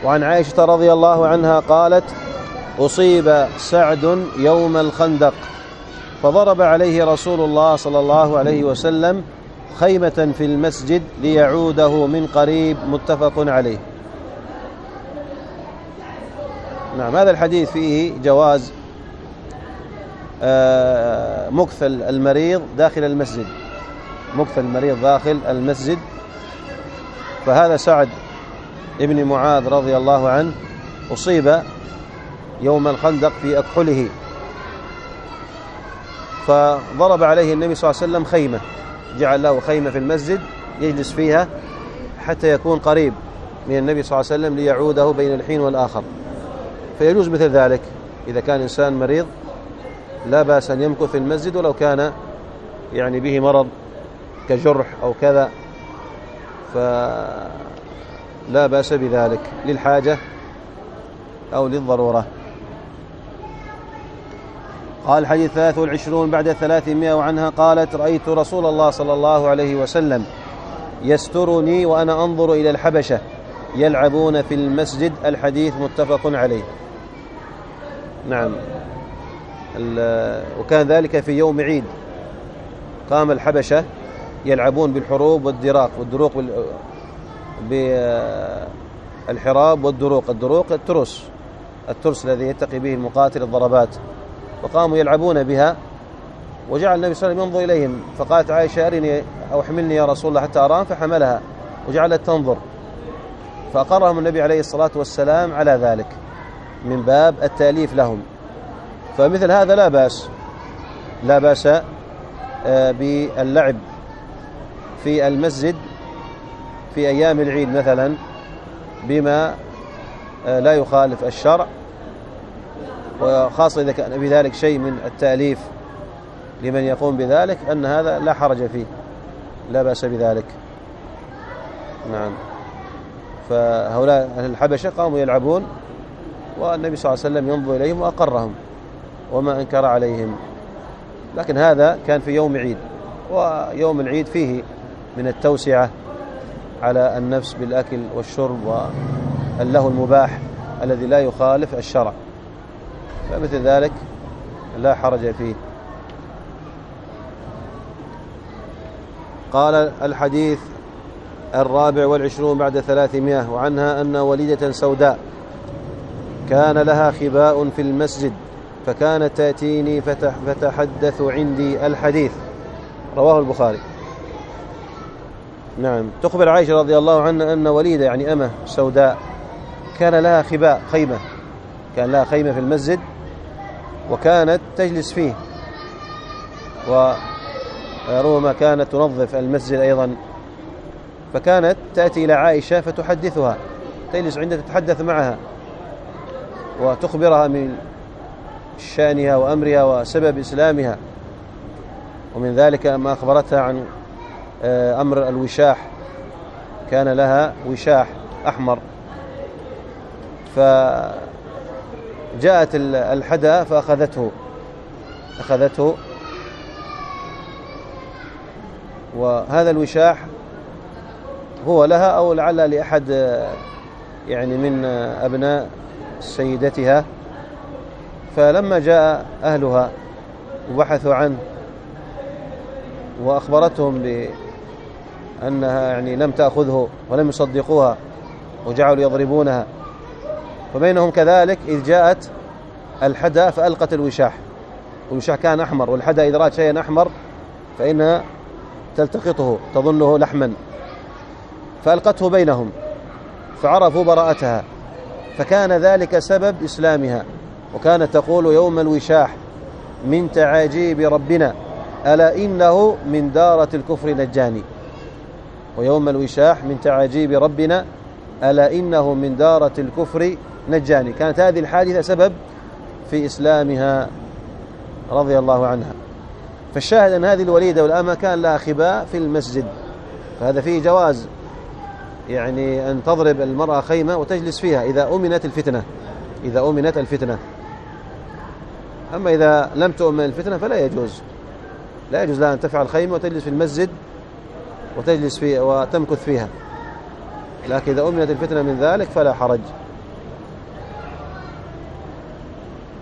وعن عائشة رضي الله عنها قالت: أصيب سعد يوم الخندق فضرب عليه رسول الله صلى الله عليه وسلم خيمة في المسجد ليعوده من قريب، متفق عليه. نعم، هذا الحديث فيه جواز مكث المريض داخل المسجد، مكث المريض داخل المسجد. فهذا سعد ابن معاذ رضي الله عنه أصيب يوم الخندق في أكحله، فضرب عليه النبي صلى الله عليه وسلم خيمة، جعل له خيمة في المسجد يجلس فيها حتى يكون قريب من النبي صلى الله عليه وسلم ليعوده بين الحين والآخر. فيجوز مثل ذلك إذا كان إنسان مريض لا بأس أن يمكث في المسجد، ولو كان يعني به مرض كجرح أو كذا فلا بأس بذلك للحاجة أو للضرورة. قال الحديث الثالث والعشرون بعد الثلاثمائة وعنها قالت: رأيت رسول الله صلى الله عليه وسلم يسترني وأنا أنظر إلى الحبشة يلعبون في المسجد. الحديث متفق عليه. نعم، وكان ذلك في يوم عيد، قام الحبشة يلعبون بالحروب والدراق والدروق بالحراب والدروق. الدروق الترس، الترس الذي يتقي به المقاتل الضربات، وقاموا يلعبون بها، وجعل النبي صلى الله عليه وسلم ينظر إليهم، فقالت عائشة: أرني أو احملني يا رسول الله حتى أراهم، فحملها وجعلت تنظر، فأقرهم النبي عليه الصلاة والسلام على ذلك من باب التأليف لهم. فمثل هذا لا بأس، لا بأس باللعب في المسجد في أيام العيد مثلا بما لا يخالف الشرع، وخاصة إذا كان بذلك شيء من التأليف لمن يقوم بذلك، أن هذا لا حرج فيه، لا بأس بذلك. نعم، فهؤلاء أهل الحبشة قاموا يلعبون، والنبي صلى الله عليه وسلم ينظر إليهم وأقرهم وما أنكر عليهم، لكن هذا كان في يوم عيد، ويوم العيد فيه من التوسعة على النفس بالأكل والشرب واللهو المباح الذي لا يخالف الشرع، فمثل ذلك لا حرج فيه. قال الحديث الرابع والعشرون بعد ثلاثمائة وعنها أن وليدة سوداء كان لها خباء في المسجد فكانت تأتيني فتحدث عندي. الحديث رواه البخاري. نعم، تخبر عائشة رضي الله عنها أن وليدة يعني أمه سوداء كان لها خباء، خيمة، كان لها خيمة في المسجد وكانت تجلس فيه، وربما كانت تنظف المسجد أيضا، فكانت تأتي إلى عائشة فتحدثها، تجلس عندها تتحدث معها وتخبرها من شأنها وأمرها وسبب إسلامها. ومن ذلك ما أخبرتها عن أمر الوشاح، كان لها وشاح أحمر، فجاءت الحدى فأخذته أخذته وهذا الوشاح هو لها أو لعل لأحد يعني من أبناء سيدتها، فلما جاء أهلها وبحثوا عنه وأخبرتهم بأنها يعني لم تأخذه ولم يصدقوها وجعلوا يضربونها، فبينهم كذلك إذ جاءت الحدى فألقت الوشاح، والوشاح كان أحمر، والحدى إذا رأت شيئا أحمر فإنها تلتقطه تظنه لحما، فألقته بينهم فعرفوا براءتها، فكان ذلك سبب إسلامها. وكانت تقول: يوم الوشاح من تعاجيب ربنا ألا إنه من دارة الكفر نجاني. ويوم الوشاح من تعاجيب ربنا ألا إنه من دارة الكفر نجاني. كانت هذه الحادثة سبب في إسلامها رضي الله عنها. فالشاهد أن هذه الوليدة والأمة كان لها خباء في المسجد، فهذا فيه جواز يعني أن تضرب المرأة خيمة وتجلس فيها إذا أمنت الفتنة، إذا أمنت الفتنة. أما إذا لم تؤمن الفتنة فلا يجوز، لا يجوز لها أن تفعل خيمة وتجلس في المسجد وتجلس فيها وتمكث فيها، لكن إذا أمنت الفتنة من ذلك فلا حرج.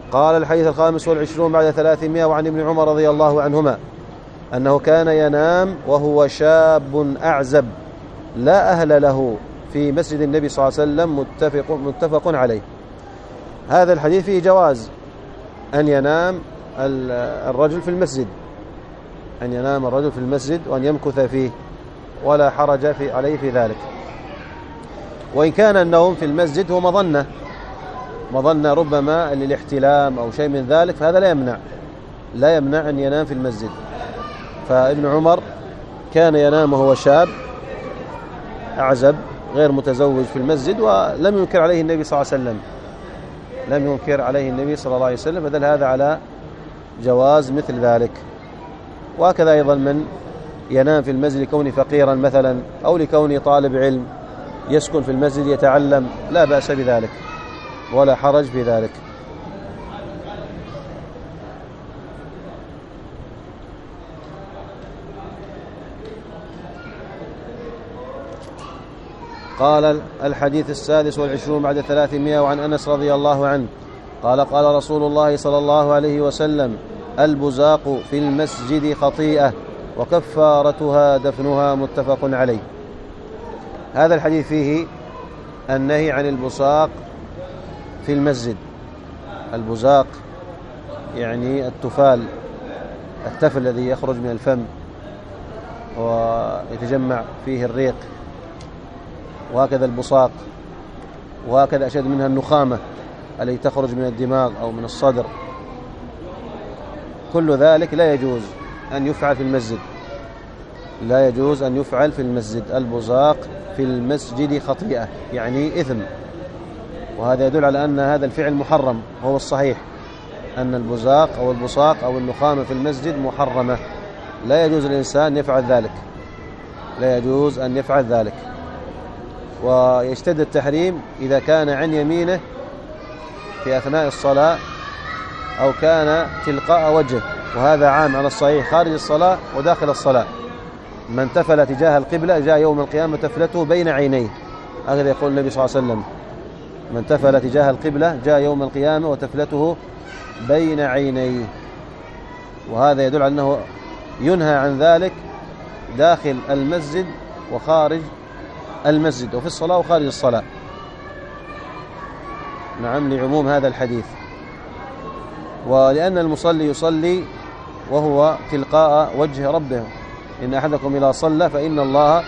قال الحديث الخامس والعشرون بعد ثلاثمائة وعن ابن عمر رضي الله عنهما أنه كان ينام وهو شاب أعزب لا أهل له في مسجد النبي صلى الله عليه وسلم متفق, متفق عليه. هذا الحديث فيه جواز أن ينام الرجل في المسجد، أن ينام الرجل في المسجد وأن يمكث فيه ولا حرج في عليه في ذلك، وإن كان النوم في المسجد هو مظنة مظنة ربما للاحتلام أو شيء من ذلك، فهذا لا يمنع لا يمنع أن ينام في المسجد. فابن عمر كان ينام وهو شاب أعزب غير متزوج في المسجد، ولم ينكر عليه النبي صلى الله عليه وسلم لم ينكر عليه النبي صلى الله عليه وسلم فدل هذا على جواز مثل ذلك. وهكذا أيضا من ينام في المسجد لكونه فقيرا مثلا أو لكونه طالب علم يسكن في المسجد يتعلم، لا بأس بذلك ولا حرج في ذلك. قال الحديث السادس والعشرون بعد ثلاثمائة وعن أنس رضي الله عنه قال قال رسول الله صلى الله عليه وسلم البزاق في المسجد خطيئة وكفارتها دفنها متفق عليه. هذا الحديث فيه النهي عن البصاق في المسجد. البزاق يعني التفال التفل الذي يخرج من الفم ويتجمع فيه الريق، وهكذا البصاق، وهكذا أشد منها النخامة التي تخرج من الدماغ أو من الصدر. كل ذلك لا يجوز أن يفعل في المسجد لا يجوز أن يفعل في المسجد. البزاق في المسجد خطيئة يعني إثم، وهذا يدل على أن هذا الفعل محرم. وهو الصحيح أن البزاق أو البصاق أو النخامة في المسجد محرمة، لا يجوز الإنسان يفعل ذلك لا يجوز أن يفعل ذلك. ويشتد التحريم إذا كان عن يمينه في أثناء الصلاة أو كان تلقاء وجهه، وهذا عام على الصحيح خارج الصلاة وداخل الصلاة. من تفل تجاه القبلة جاء يوم القيامة تفلته بين عينيه، هكذا يقول النبي صلى الله عليه وسلم: من تفل تجاه القبلة جاء يوم القيامة وتفلته بين عينيه. وهذا يدل على أنه ينهى عن ذلك داخل المسجد وخارج المسجد، وفي الصلاة وخارج الصلاة. نعم، لعموم هذا الحديث. ولأن المصلي يصلي وهو تلقاء وجه ربه: إن أحدكم إذا صلى فإن الله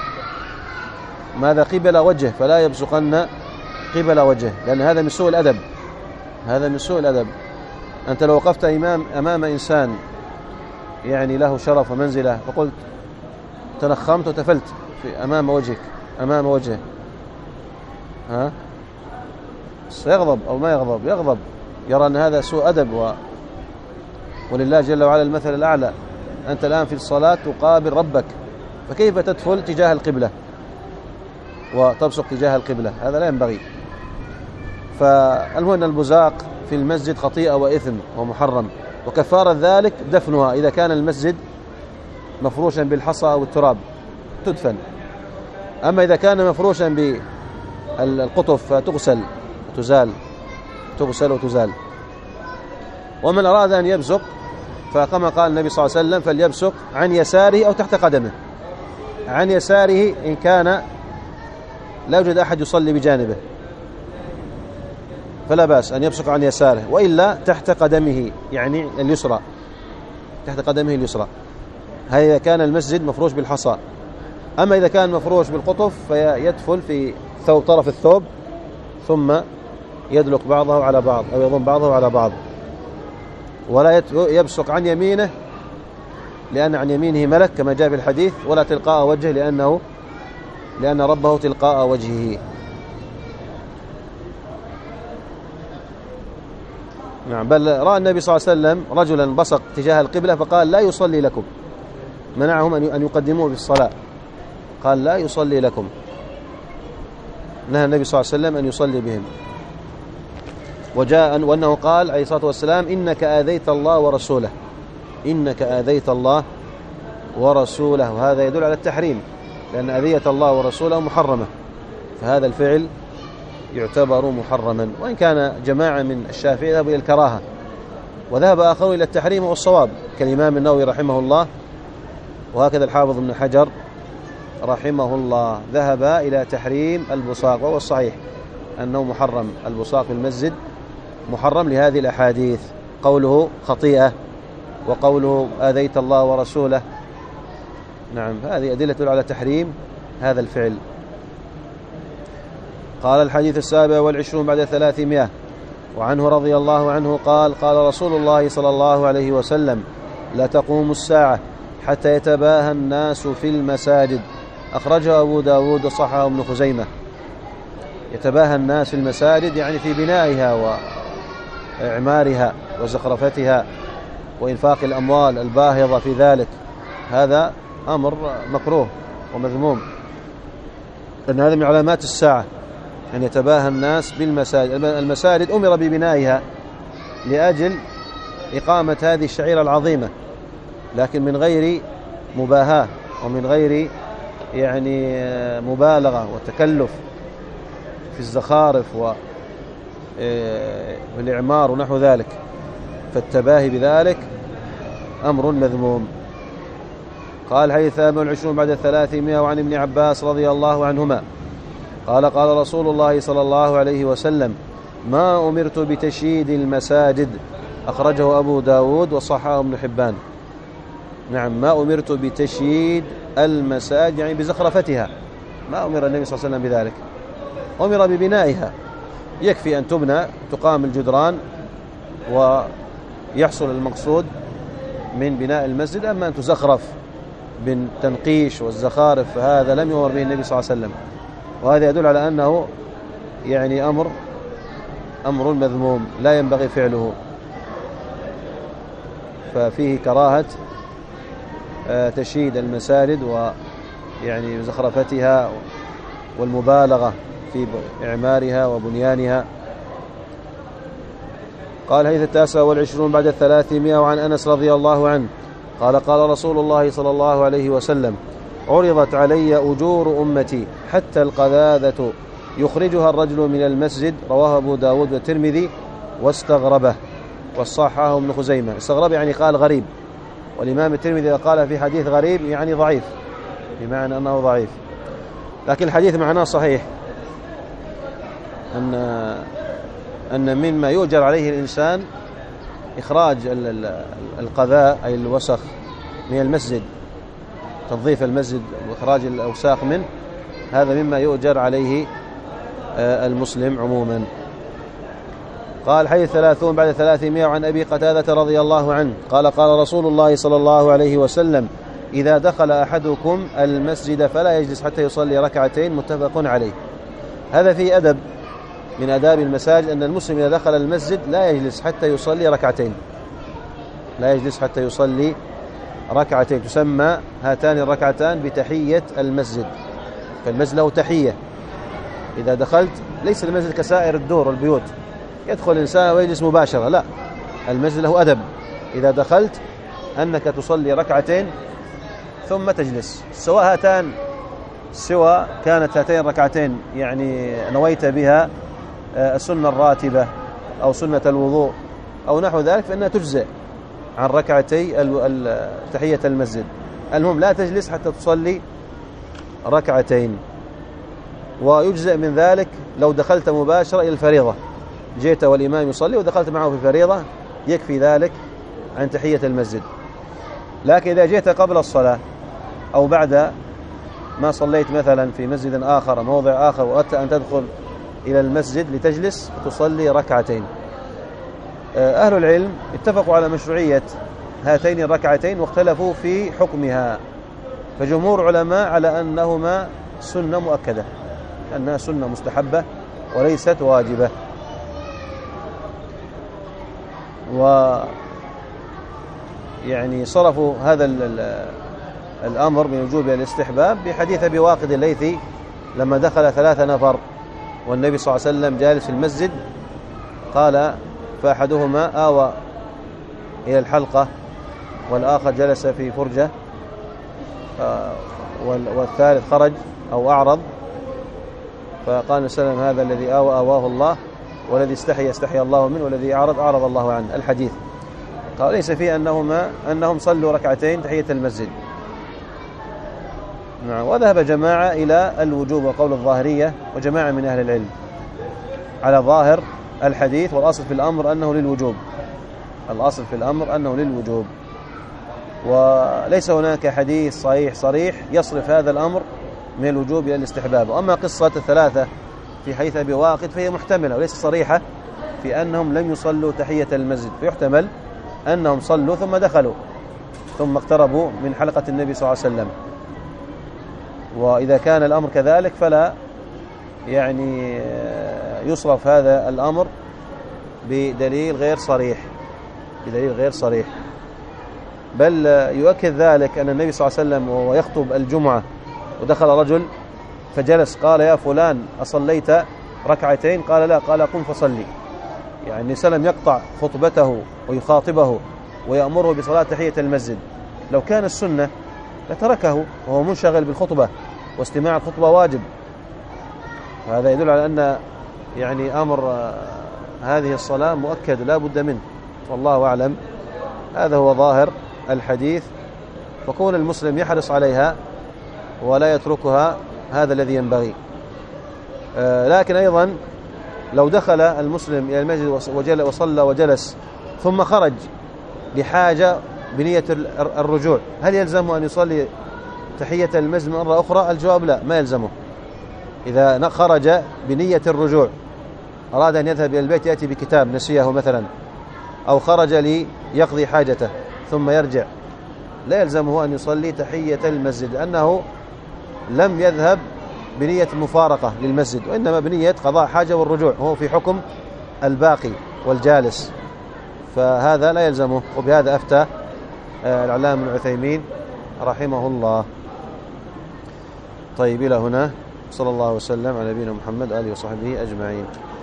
ماذا قبل وجهه فلا يبصقن قبل وجهه، لأن هذا من سوء الأدب هذا من سوء الأدب. أنت لو وقفت إمام أمام إنسان يعني له شرف ومنزلة فقلت تنخمت وتفلت في أمام وجهك أمام وجهه، ها سيغضب أو ما يغضب؟ يغضب، يرى أن هذا سوء أدب. و... ولله جل وعلا المثل الأعلى. أنت الآن في الصلاة تقابل ربك، فكيف تدفل تجاه القبلة وتبصق تجاه القبلة؟ هذا لا ينبغي. فالمهم أن البزاق في المسجد خطيئة وإثم ومحرم، وكفارة ذلك دفنها. إذا كان المسجد مفروشا بالحصى أو التراب تدفن، أما إذا كان مفروشا بالقطف فتغسل وتزال تغسل وتزال. ومن أراد أن يبزق فكما قال النبي صلى الله عليه وسلم: فليبصق عن يساره أو تحت قدمه. عن يساره إن كان لا يوجد أحد يصلي بجانبه فلا بأس أن يبصق عن يساره، وإلا تحت قدمه يعني اليسرى، تحت قدمه اليسرى. هذا إذا كان المسجد مفروش بالحصى. أما إذا كان مفروش بالقطف فيدفل في ثوب طرف الثوب ثم يدلق بعضه على بعض أو يضم بعضه على بعض، ولا يبصق عن يمينه لأن عن يمينه ملك كما جاء في الحديث، ولا تلقاء وجهه لأنه لأن ربه تلقاء وجهه. نعم، بل رأى النبي صلى الله عليه وسلم رجلا بصق تجاه القبلة فقال: لا يصلي لكم. منعهم أن يقدموه بالصلاة، قال: لا يصلي لكم. نهى النبي صلى الله عليه وسلم أن يصلي بهم. وجاء وأنه قال عليه الصلاة والسلام: إنك آذيت الله ورسوله إنك آذيت الله ورسوله. وهذا يدل على التحريم، لأن أذية الله ورسوله محرمة، فهذا الفعل يعتبر محرما، وإن كان جماعة من الشافعية ذهبوا إلى الكراهة، وذهب آخرون إلى التحريم والصواب كالإمام النووي رحمه الله، وهكذا الحافظ ابن حجر رحمه الله ذهب إلى تحريم البصاق، وهو الصحيح أنه محرم البصاق في المسجد، محرم لهذه الأحاديث، قوله خطيئة وقوله آذيت الله ورسوله. نعم، هذه أدلة على تحريم هذا الفعل. قال الحديث السابع والعشرون بعد ثلاثمائة، وعنه رضي الله عنه قال قال رسول الله صلى الله عليه وسلم لا تقوم الساعة حتى يتباهى الناس في المساجد، أخرجه أبو داود وصححه ابن خزيمة. يتباهى الناس في المساجد يعني في بنائها وإعمارها وزخرفتها وإنفاق الأموال الباهظة في ذلك، هذا أمر مكروه ومذموم، لأن هذا من علامات الساعة أن يتباهى الناس بالمساجد. المساجد أمر ببنائها لأجل إقامة هذه الشعيرة العظيمة، لكن من غير مباهاة ومن غير يعني مبالغة وتكلف في الزخارف والإعمار ونحو ذلك، فالتباهي بذلك أمر مذموم. قال حديث الثامن والعشرون بعد الثلاثمائة، وعن ابن عباس رضي الله عنهما قال قال رسول الله صلى الله عليه وسلم ما أمرت بتشييد المساجد، أخرجه أبو داود وصححه ابن حبان. نعم، ما أمرت بتشييد المساجد يعني بزخرفتها، ما أمر النبي صلى الله عليه وسلم بذلك، أمر ببنائها، يكفي أن تبنى تقام الجدران ويحصل المقصود من بناء المسجد، أما أن تزخرف بالتنقيش والزخارف فهذا لم يؤمر به النبي صلى الله عليه وسلم، وهذا يدل على أنه يعني أمر أمر مذموم لا ينبغي فعله، ففيه كراهة تشييد المساجد ويعني زخرفتها والمبالغة في إعمارها وبنيانها. قال حديث التاسع والعشرون بعد الثلاثمائة، وعن أنس رضي الله عنه قال قال رسول الله صلى الله عليه وسلم عرضت علي أجور أمتي حتى القذاذة يخرجها الرجل من المسجد، رواه أبو داود والترمذي واستغربه والصححه ابن خزيمة. استغرب يعني قال غريب، والإمام الترمذي قال في حديث غريب يعني ضعيف، بمعنى أنه ضعيف، لكن الحديث معناه صحيح، أن أن مما يؤجر عليه الإنسان إخراج القذاء أي الوسخ من المسجد، تنظيف المسجد وإخراج الأوساخ منه، هذا مما يؤجر عليه المسلم عموما. قال حديث ثلاثون بعد ثلاثمائة، عن أبي قتادة رضي الله عنه قال قال رسول الله صلى الله عليه وسلم إذا دخل أحدكم المسجد فلا يجلس حتى يصلي ركعتين، متفق عليه. هذا فيه أدب من آداب المساجد، أن المسلم إذا دخل المسجد لا يجلس حتى يصلي ركعتين، لا يجلس حتى يصلي ركعتين، تسمى هاتان الركعتان بتحية المسجد، فالمسجد له تحية. إذا دخلت ليس المسجد كسائر الدور والبيوت يدخل الإنسان ويجلس مباشرة، لا، المسجد له أدب. إذا دخلت أنك تصلي ركعتين ثم تجلس، سواء هاتان سواء كانت هاتين ركعتين يعني نويت بها السنة الراتبة أو سنة الوضوء أو نحو ذلك، فإنها تجزئ عن ركعتي تحية المسجد. المهم لا تجلس حتى تصلي ركعتين. ويجزئ من ذلك لو دخلت مباشرة إلى الفريضة، جئت والإمام يصلي ودخلت معه في الفريضة، يكفي ذلك عن تحية المسجد. لكن إذا جئت قبل الصلاة أو بعد ما صليت مثلا في مسجد آخر موضع آخر وأردت أن تدخل إلى المسجد لتجلس وتصلي ركعتين، أهل العلم اتفقوا على مشروعية هاتين الركعتين واختلفوا في حكمها، فجمهور علماء على أنهما سنة مؤكدة، أنها سنة مستحبة وليست واجبة. و يعني صرفوا هذا الأمر من وجوب الاستحباب بحديث أبي واقد الليثي لما دخل ثلاثة نفر والنبي صلى الله عليه وسلم جالس في المسجد، قال فأحدهما آوى إلى الحلقة والآخر جلس في فرجة والثالث خرج أو أعرض، فقال وسلم هذا الذي آوى آواه الله، والذي استحي استحي الله منه، والذي أعرض أعرض الله عنه. الحديث قال ليس فيه أنهما أنهم صلوا ركعتين تحية المسجد. نعم. وذهب جماعة إلى الوجوب وقول الظاهرية وجماعة من أهل العلم على ظاهر الحديث، والأصل في الأمر أنه للوجوب، الأصل في الأمر أنه للوجوب، وليس هناك حديث صحيح صريح يصرف هذا الأمر من الوجوب إلى الاستحباب. وأما قصة الثلاثة في حيث أبي واقد فهي محتملة وليس صريحة في أنهم لم يصلوا تحية المسجد، فيحتمل أنهم صلوا ثم دخلوا ثم اقتربوا من حلقة النبي صلى الله عليه وسلم. وإذا كان الأمر كذلك فلا يعني يصرف هذا الأمر بدليل غير صريح، بدليل غير صريح. بل يؤكد ذلك أن النبي صلى الله عليه وسلم وهو يخطب الجمعة ودخل رجل فجلس قال يا فلان أصليت ركعتين؟ قال لا. قال قم فصلي. يعني النبي صلى الله عليه وسلم يقطع خطبته ويخاطبه ويأمره بصلاة تحية المسجد. لو كان السنة لتركه وهو منشغل بالخطبة، واستماع الخطبة واجب. وهذا يدل على أن يعني أمر هذه الصلاة مؤكد لا بد منه، والله أعلم. هذا هو ظاهر الحديث، فكون المسلم يحرص عليها ولا يتركها هذا الذي ينبغي. آه لكن أيضا لو دخل المسلم إلى المسجد وصلى وجلس ثم خرج لحاجة بنية الرجوع، هل يلزمه أن يصلي تحية المسجد مرة أخرى؟ الجواب لا، ما يلزمه. إذا خرج بنية الرجوع، أراد أن يذهب إلى البيت يأتي بكتاب نسيه مثلا، أو خرج ليقضي حاجته ثم يرجع، لا يلزمه أن يصلي تحية المسجد، لأنه لم يذهب بنية المفارقة للمسجد، وإنما بنية قضاء حاجة والرجوع، وهو في حكم الباقي والجالس، فهذا لا يلزمه. وبهذا أفتى العلامة ابن عثيمين رحمه الله. طيب إلى هنا، صلى الله وسلم على نبينا محمد آله وصحبه أجمعين.